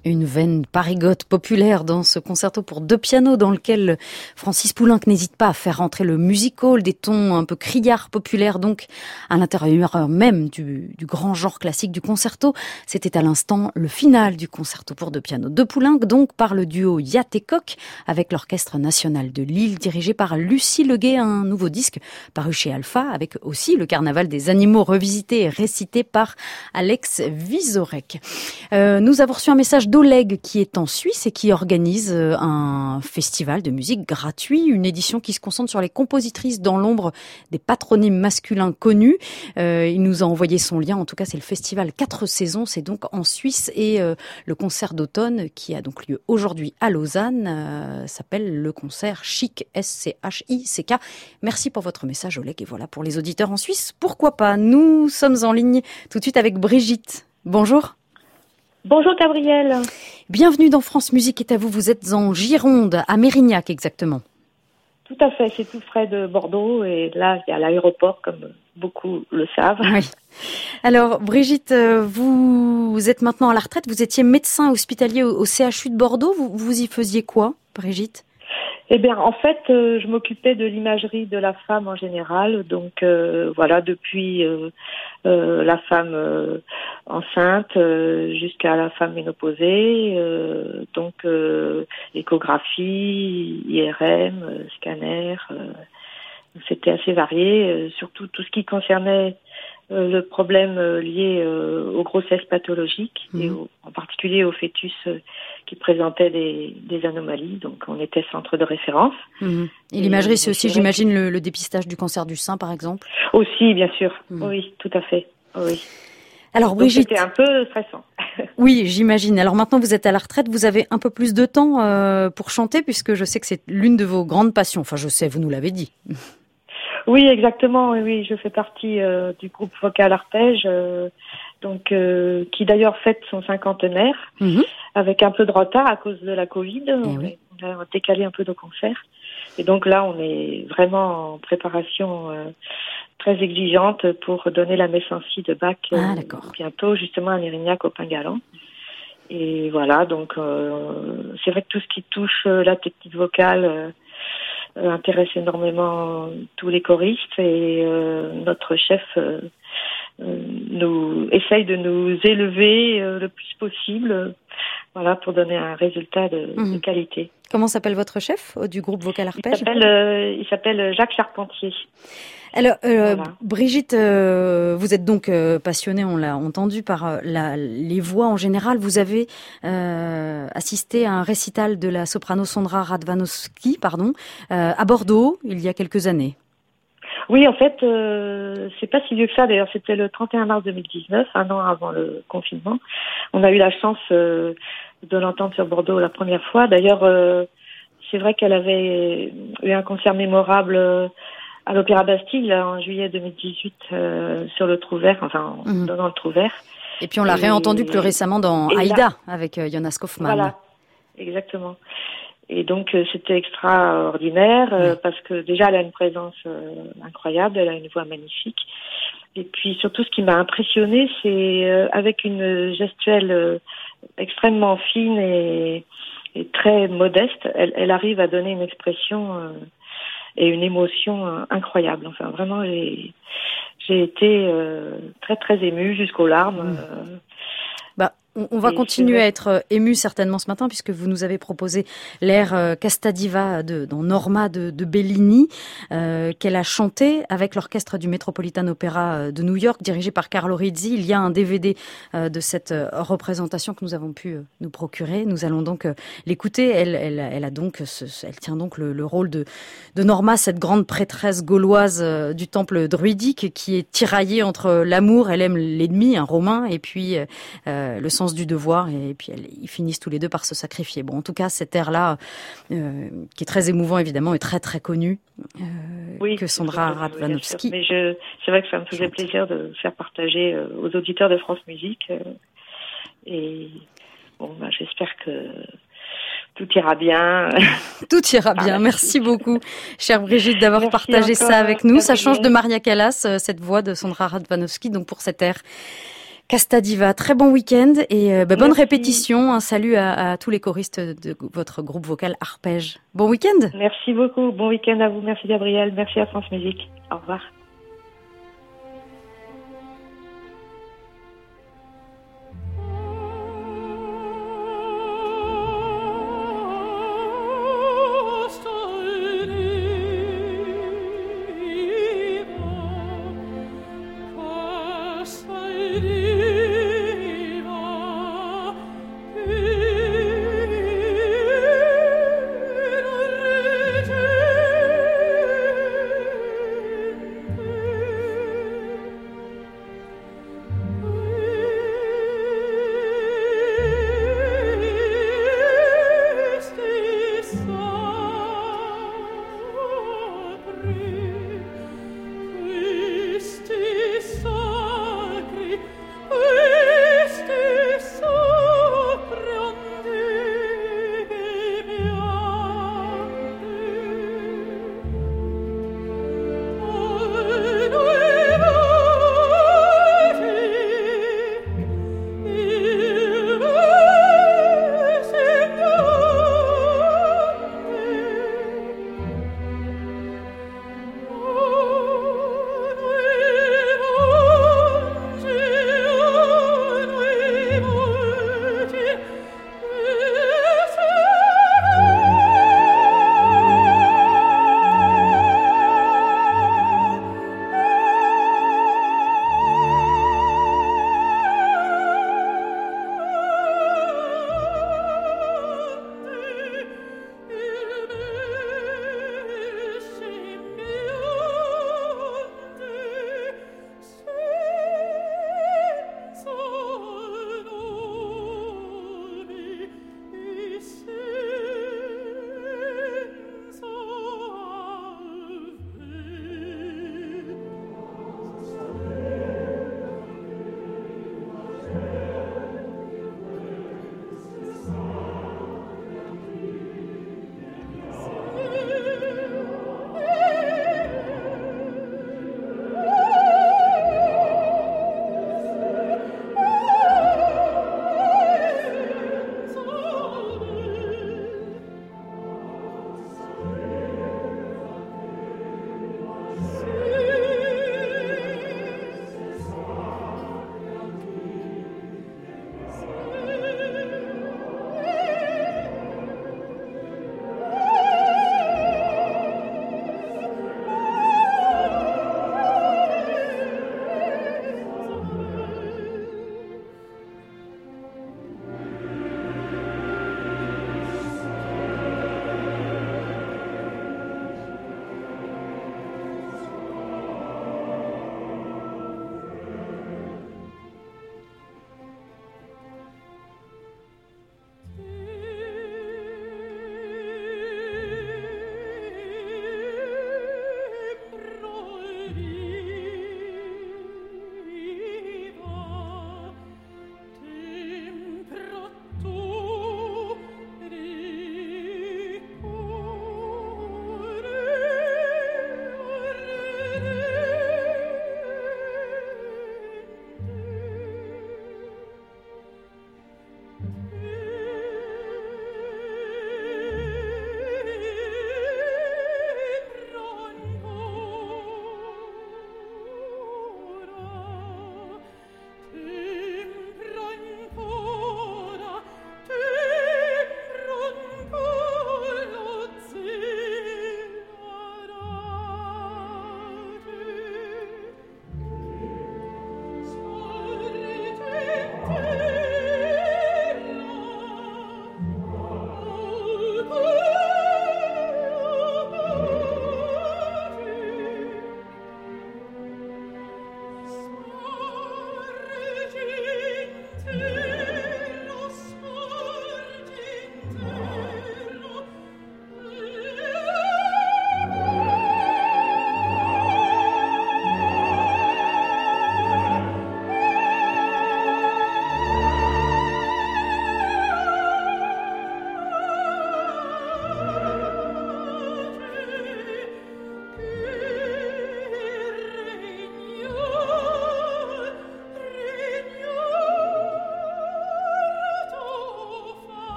Une veine parigote populaire dans ce concerto pour deux pianos dans lequel Francis Poulenc n'hésite pas à faire rentrer le music hall, des tons un peu criards populaires donc à l'intérieur même du, du grand genre classique du concerto. C'était à l'instant le final du concerto pour deux pianos de Poulenc, donc par le duo Yacht et Coq avec l'Orchestre National de Lille dirigé par Lucie Leguet, un nouveau disque paru chez Alpha avec aussi le Carnaval des animaux revisité et récité par Alex Vizorek. Euh, nous avons reçu un message d'Oleg qui est en Suisse et qui organise un festival de musique gratuit, une édition qui se concentre sur les compositrices dans l'ombre des patronymes masculins connus. Euh, il nous a envoyé son lien, en tout cas c'est le festival Quatre Saisons, c'est donc en Suisse et euh, le concert d'automne qui a donc lieu aujourd'hui à Lausanne euh, s'appelle le concert Chic, S C H I C K. Merci pour votre message Oleg et voilà pour les auditeurs en Suisse, pourquoi pas. Nous sommes en ligne tout de suite avec Brigitte. Bonjour. Bonjour Gabrielle. Bienvenue dans France Musique est à vous. Vous êtes en Gironde, à Mérignac exactement. Tout à fait, c'est tout près de Bordeaux et là il y a l'aéroport comme beaucoup le savent. Oui. Alors Brigitte, vous êtes maintenant à la retraite, vous étiez médecin hospitalier au C H U de Bordeaux. Vous, vous y faisiez quoi, Brigitte ? Eh bien, en fait, euh, je m'occupais de l'imagerie de la femme en général. Donc, euh, voilà, depuis euh, euh, la femme euh, enceinte euh, jusqu'à la femme ménopausée. Euh, donc, euh, échographie, I R M, euh, scanner. Euh, c'était assez varié. Euh, surtout tout ce qui concernait euh, le problème euh, lié euh, aux grossesses pathologiques mmh. et au, en particulier aux fœtus euh, qui présentaient des, des anomalies. Donc, on était centre de référence. Mmh. Et, et l'imagerie, c'est aussi, j'imagine, que... le, le dépistage du cancer du sein, par exemple ? Aussi, bien sûr. Mmh. Oui, tout à fait. Oui. Alors, Brigitte. Donc, c'était un peu stressant. Oui, j'imagine. Alors maintenant, vous êtes à la retraite, vous avez un peu plus de temps euh, pour chanter, puisque je sais que c'est l'une de vos grandes passions. Enfin, je sais, vous nous l'avez dit. Oui, exactement. Oui, je fais partie euh, du groupe vocal arpège, euh, donc euh, qui d'ailleurs fête son cinquantenaire, mmh. avec un peu de retard à cause de la Covid. Eh on, oui. on a décalé un peu nos concerts. Et donc là, on est vraiment en préparation euh, très exigeante pour donner la messe en si de Bach euh, ah, bientôt, justement à Mérignac au Pingalan. Et voilà, donc euh, c'est vrai que tout ce qui touche euh, la technique vocale euh, Euh, intéresse énormément tous les choristes et euh, notre chef euh, euh, nous essaye de nous élever euh, le plus possible, euh, voilà, pour donner un résultat de, mmh. de qualité. Comment s'appelle votre chef euh, du groupe vocal arpège ? Il s'appelle, euh, il s'appelle Jacques Charpentier. Alors, euh, voilà. Brigitte, euh, vous êtes donc euh, passionnée, on l'a entendu, par euh, la, les voix en général. Vous avez euh, assisté à un récital de la soprano Sondra Radwanowski, pardon, euh, à Bordeaux, il y a quelques années. Oui, en fait, euh, c'est pas si vieux que ça. D'ailleurs, c'était le trente et un mars deux mille dix-neuf, un an avant le confinement. On a eu la chance euh, de l'entendre sur Bordeaux la première fois. D'ailleurs, euh, c'est vrai qu'elle avait eu un concert mémorable euh, à l'Opéra Bastille là, en juillet deux mille dix-huit euh, sur le Trouvert, enfin en mmh. donnant le Trouvert. Et puis on l'a et, réentendu plus récemment dans Aïda là, avec euh, Jonas Kaufmann. Voilà, exactement. Et donc euh, c'était extraordinaire euh, oui. parce que déjà elle a une présence euh, incroyable, elle a une voix magnifique. Et puis surtout ce qui m'a impressionnée, c'est euh, avec une gestuelle euh, extrêmement fine et, et très modeste, elle, elle arrive à donner une expression euh, et une émotion euh, incroyable. Enfin, vraiment, j'ai, j'ai été euh, très, très émue jusqu'aux larmes. Mmh. Euh, bah, on, on va continuer à être ému certainement ce matin, puisque vous nous avez proposé l'air euh, Casta Diva de, dans Norma de, de Bellini, euh, qu'elle a chanté avec l'orchestre du Metropolitan Opera de New York, dirigé par Carlo Rizzi. Il y a un D V D euh, de cette euh, représentation que nous avons pu euh, nous procurer. Nous allons donc euh, l'écouter. Elle, elle, elle a donc, ce, elle tient donc le, le rôle de, de Norma, cette grande prêtresse gauloise euh, du temple druidique qui est tiraillée entre l'amour, elle aime l'ennemi, un romain, et puis euh, le sens du devoir, et puis elles, ils finissent tous les deux par se sacrifier. Bon, en tout cas, cet air-là, euh, qui est très émouvant évidemment, et très très connu, euh, oui, que Sondra Radwanowski. Mais je, c'est vrai que ça me faisait plaisir de faire partager euh, aux auditeurs de France Musique. Euh, et bon, bah, j'espère que tout ira bien. Tout ira bien. Merci beaucoup, chère Brigitte, d'avoir Merci partagé ça avec nous. Ça change de Maria Callas, cette voix de Sondra Radwanowski, donc pour cet air Casta Diva, très bon week-end et euh, bah, bonne Merci. répétition. Un salut à, à tous les choristes de votre groupe vocal Arpège. Bon week-end. Merci beaucoup. Bon week-end à vous. Merci Gabriel. Merci à France Musique. Au revoir. Thank you.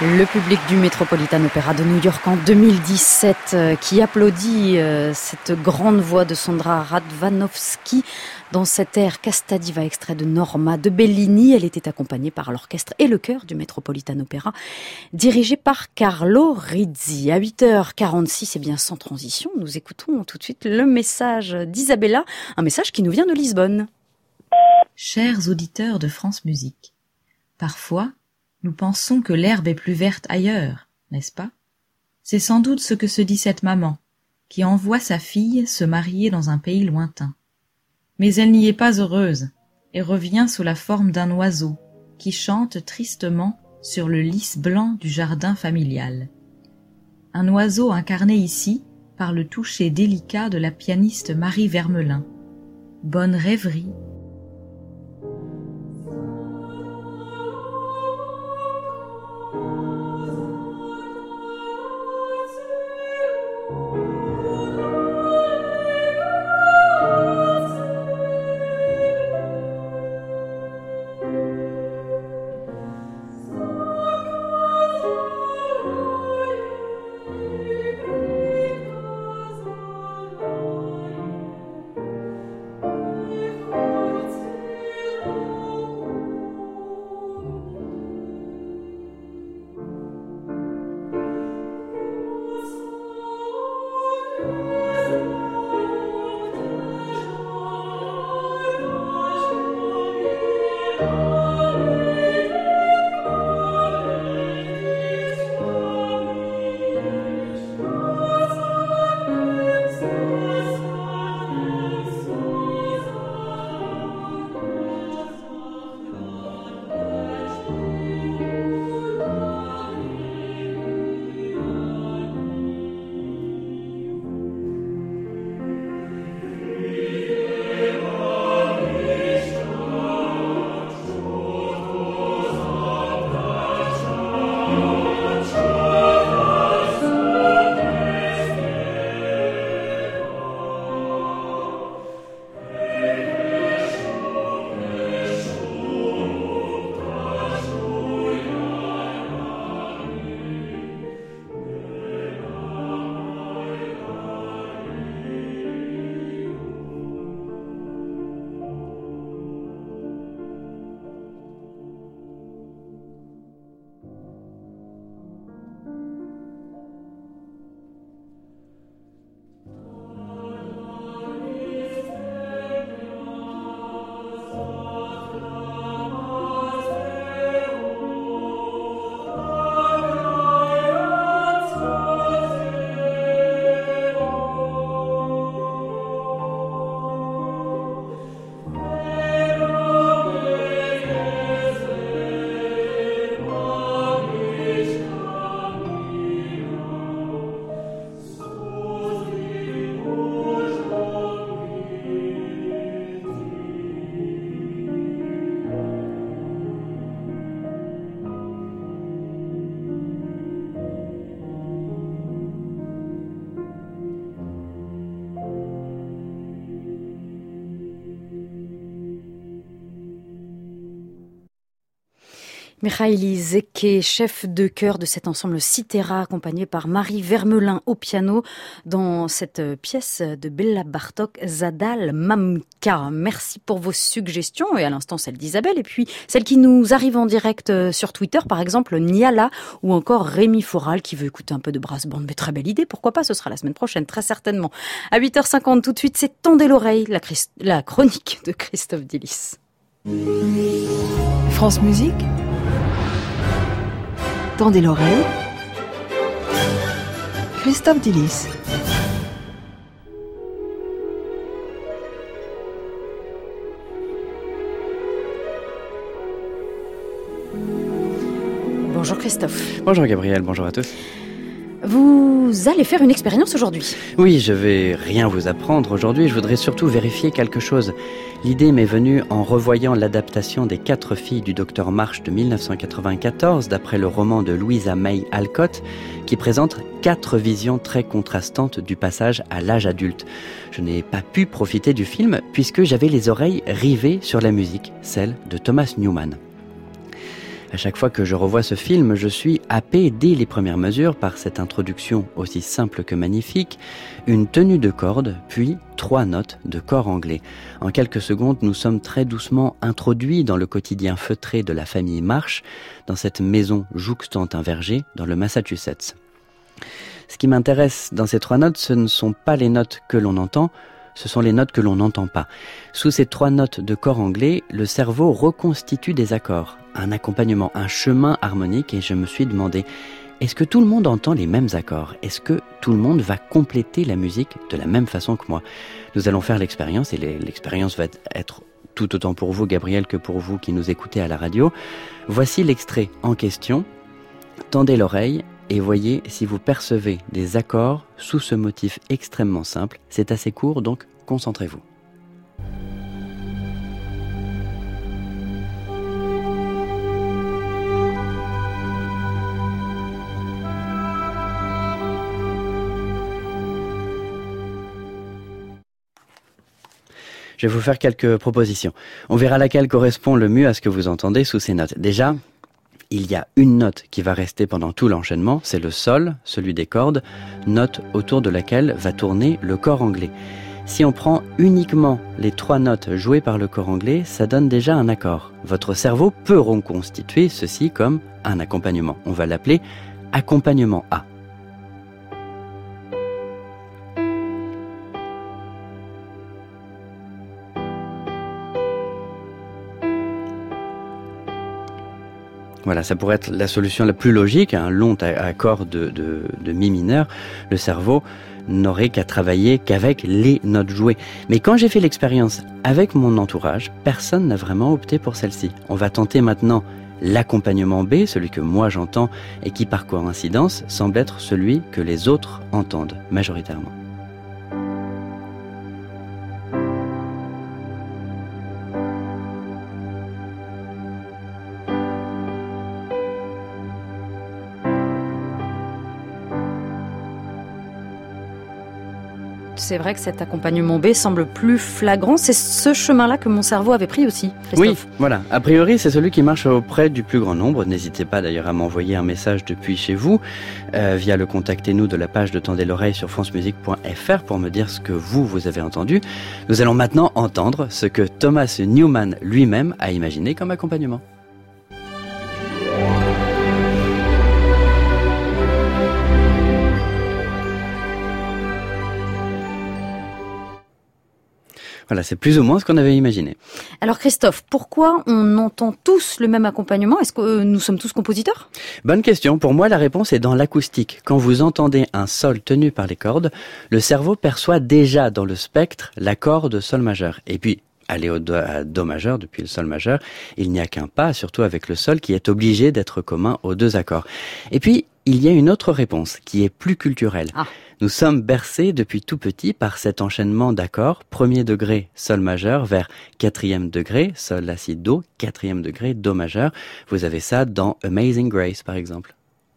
Le public du Metropolitan Opera de New York en deux mille dix-sept euh, qui applaudit euh, cette grande voix de Sondra Radvanovsky dans cet air Casta Diva extrait de Norma de Bellini. Elle était accompagnée par l'orchestre et le chœur du Metropolitan Opera dirigé par Carlo Rizzi. À huit heures quarante-six, et bien sans transition, nous écoutons tout de suite le message d'Isabella, un message qui nous vient de Lisbonne. Chers auditeurs de France Musique, parfois, nous pensons que l'herbe est plus verte ailleurs, n'est-ce pas? C'est sans doute ce que se dit cette maman, qui envoie sa fille se marier dans un pays lointain. Mais elle n'y est pas heureuse, et revient sous la forme d'un oiseau, qui chante tristement sur le lys blanc du jardin familial. Un oiseau incarné ici par le toucher délicat de la pianiste Marie Vermelin. Bonne rêverie. Mikhaïli Zeke, chef de chœur de cet ensemble Citera, accompagné par Marie Vermelin au piano dans cette pièce de Béla Bartók, Zadal Mamka. Merci pour vos suggestions, et à l'instant celle d'Isabelle, et puis celle qui nous arrive en direct sur Twitter, par exemple Niala, ou encore Rémi Foral qui veut écouter un peu de brass band. Mais très belle idée, pourquoi pas, ce sera la semaine prochaine, très certainement. À huit heures cinquante, tout de suite, c'est Tendez l'oreille, la, Christ- la chronique de Christophe Dillis. France Musique, Tendez l'oreille, Christophe Dillis. Bonjour Christophe. Bonjour Gabriel, bonjour à tous. Vous allez faire une expérience aujourd'hui. Oui, je vais rien vous apprendre aujourd'hui, je voudrais surtout vérifier quelque chose. L'idée m'est venue en revoyant l'adaptation des Quatre filles du docteur March de mille neuf cent quatre-vingt-quatorze, d'après le roman de Louisa May Alcott, qui présente quatre visions très contrastantes du passage à l'âge adulte. Je n'ai pas pu profiter du film puisque j'avais les oreilles rivées sur la musique, celle de Thomas Newman. À chaque fois que je revois ce film, je suis happé dès les premières mesures par cette introduction aussi simple que magnifique, une tenue de corde, puis trois notes de cor anglais. En quelques secondes, nous sommes très doucement introduits dans le quotidien feutré de la famille Marsh, dans cette maison jouxtant un verger dans le Massachusetts. Ce qui m'intéresse dans ces trois notes, ce ne sont pas les notes que l'on entend, ce sont les notes que l'on n'entend pas. Sous ces trois notes de cor anglais, le cerveau reconstitue des accords, un accompagnement, un chemin harmonique, et je me suis demandé, est-ce que tout le monde entend les mêmes accords? Est-ce que tout le monde va compléter la musique de la même façon que moi? Nous allons faire l'expérience, et l'expérience va être tout autant pour vous, Gabriel, que pour vous qui nous écoutez à la radio. Voici l'extrait en question. Tendez l'oreille et voyez si vous percevez des accords sous ce motif extrêmement simple. C'est assez court, donc concentrez-vous. Je vais vous faire quelques propositions. On verra laquelle correspond le mieux à ce que vous entendez sous ces notes. Déjà, il y a une note qui va rester pendant tout l'enchaînement, c'est le sol, celui des cordes, note autour de laquelle va tourner le cor anglais. Si on prend uniquement les trois notes jouées par le cor anglais, ça donne déjà un accord. Votre cerveau peut reconstituer ceci comme un accompagnement. On va l'appeler accompagnement A. Voilà, ça pourrait être la solution la plus logique, un long accord de, de, de mi mineur. Le cerveau n'aurait qu'à travailler qu'avec les notes jouées. Mais quand j'ai fait l'expérience avec mon entourage, personne n'a vraiment opté pour celle-ci. On va tenter maintenant l'accompagnement B, celui que moi j'entends et qui par coïncidence semble être celui que les autres entendent majoritairement. C'est vrai que cet accompagnement B semble plus flagrant. C'est ce chemin-là que mon cerveau avait pris aussi, Christophe. Oui, voilà. A priori, c'est celui qui marche auprès du plus grand nombre. N'hésitez pas d'ailleurs à m'envoyer un message depuis chez vous euh, via le contactez-nous de la page de Tendez l'oreille sur francemusique point f r pour me dire ce que vous, vous avez entendu. Nous allons maintenant entendre ce que Thomas Newman lui-même a imaginé comme accompagnement. Voilà, c'est plus ou moins ce qu'on avait imaginé. Alors Christophe, pourquoi on entend tous le même accompagnement? Est-ce que nous sommes tous compositeurs? Bonne question. Pour moi, la réponse est dans l'acoustique. Quand vous entendez un sol tenu par les cordes, le cerveau perçoit déjà dans le spectre l'accord de sol majeur. Et puis, aller au do, à do majeur depuis le sol majeur, il n'y a qu'un pas, surtout avec le sol, qui est obligé d'être commun aux deux accords. Et puis, il y a une autre réponse qui est plus culturelle. Ah. Nous sommes bercés depuis tout petit par cet enchaînement d'accords, premier degré, sol majeur, vers quatrième degré, sol la si do, quatrième degré, do majeur. Vous avez ça dans Amazing Grace, par exemple.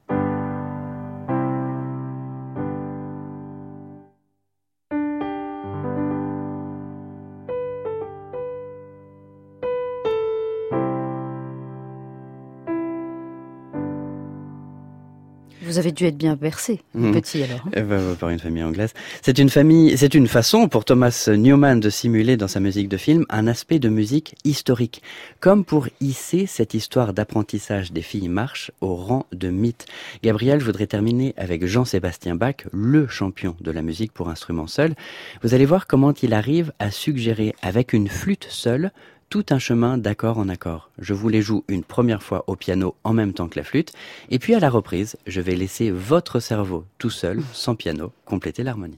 Vous avez dû être bien bercé, mmh. petit alors. Eh ben, par une famille anglaise. C'est une famille, c'est une façon pour Thomas Newman de simuler dans sa musique de film un aspect de musique historique, comme pour hisser cette histoire d'apprentissage des filles Marsh au rang de mythe. Gabriel, je voudrais terminer avec Jean-Sébastien Bach, le champion de la musique pour instrument seul. Vous allez voir comment il arrive à suggérer avec une flûte seule tout un chemin d'accord en accord. Je vous les joue une première fois au piano en même temps que la flûte, et puis à la reprise, je vais laisser votre cerveau tout seul, sans piano, compléter l'harmonie.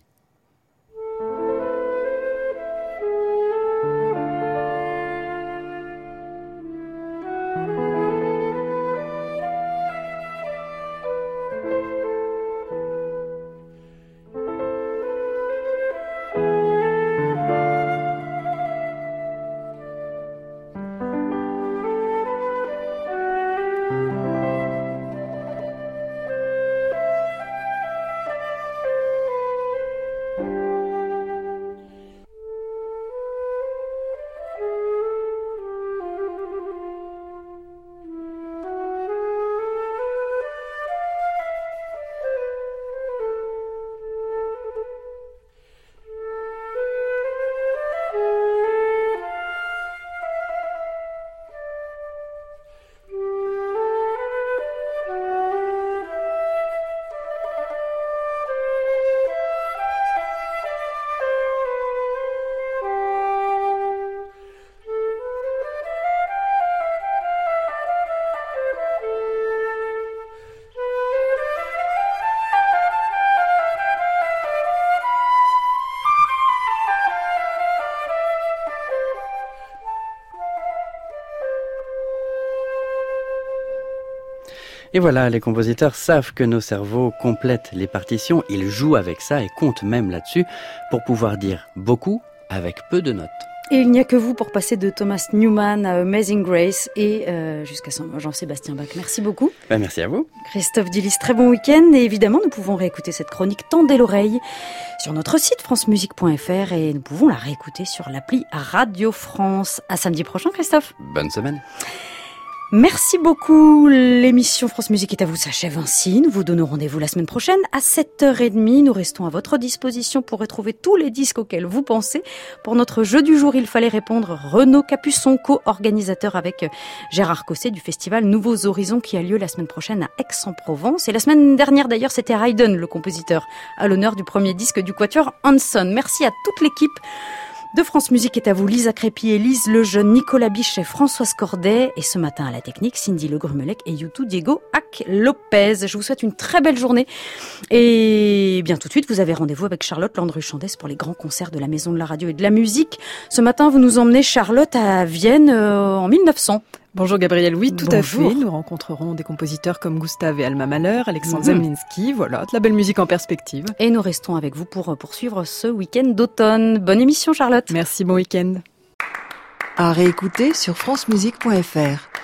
Et voilà, les compositeurs savent que nos cerveaux complètent les partitions, ils jouent avec ça et comptent même là-dessus pour pouvoir dire beaucoup avec peu de notes. Et il n'y a que vous pour passer de Thomas Newman à Amazing Grace et euh, jusqu'à Jean-Sébastien Bach. Merci beaucoup. Ben, merci à vous. Christophe Dillis, très bon week-end. Et évidemment, nous pouvons réécouter cette chronique Tendez l'oreille sur notre site francemusique point f r et nous pouvons la réécouter sur l'appli Radio France. À samedi prochain, Christophe. Bonne semaine. Merci beaucoup. L'émission France Musique est à vous, s'achève ainsi. Nous vous donnons rendez-vous la semaine prochaine à sept heures trente. Nous restons à votre disposition pour retrouver tous les disques auxquels vous pensez. Pour notre jeu du jour, il fallait répondre Renaud Capuçon, co-organisateur avec Gérard Cosset du festival Nouveaux Horizons qui a lieu la semaine prochaine à Aix-en-Provence. Et la semaine dernière d'ailleurs, c'était Haydn, le compositeur, à l'honneur du premier disque du quatuor Hanson. Merci à toute l'équipe de France Musique est à vous, Lisa Crépy, Élise Lejeune, Nicolas Bichet, Françoise Cordet et ce matin à la technique, Cindy Le Grumelec et Youtou Diego Ac Lopez. Je vous souhaite une très belle journée et bien tout de suite vous avez rendez-vous avec Charlotte Landru-Chandès pour les grands concerts de la Maison de la Radio et de la Musique. Ce matin vous nous emmenez Charlotte à Vienne euh, en mille neuf cents. Bonjour Gabriel, oui tout Bonjour. à fait, nous rencontrerons des compositeurs comme Gustave et Alma Mahler, Alexandre Mmh. Zemlinsky, voilà, de la belle musique en perspective. Et nous restons avec vous pour poursuivre ce week-end d'automne. Bonne émission Charlotte. Merci, bon week-end. À réécouter sur francemusique point f r.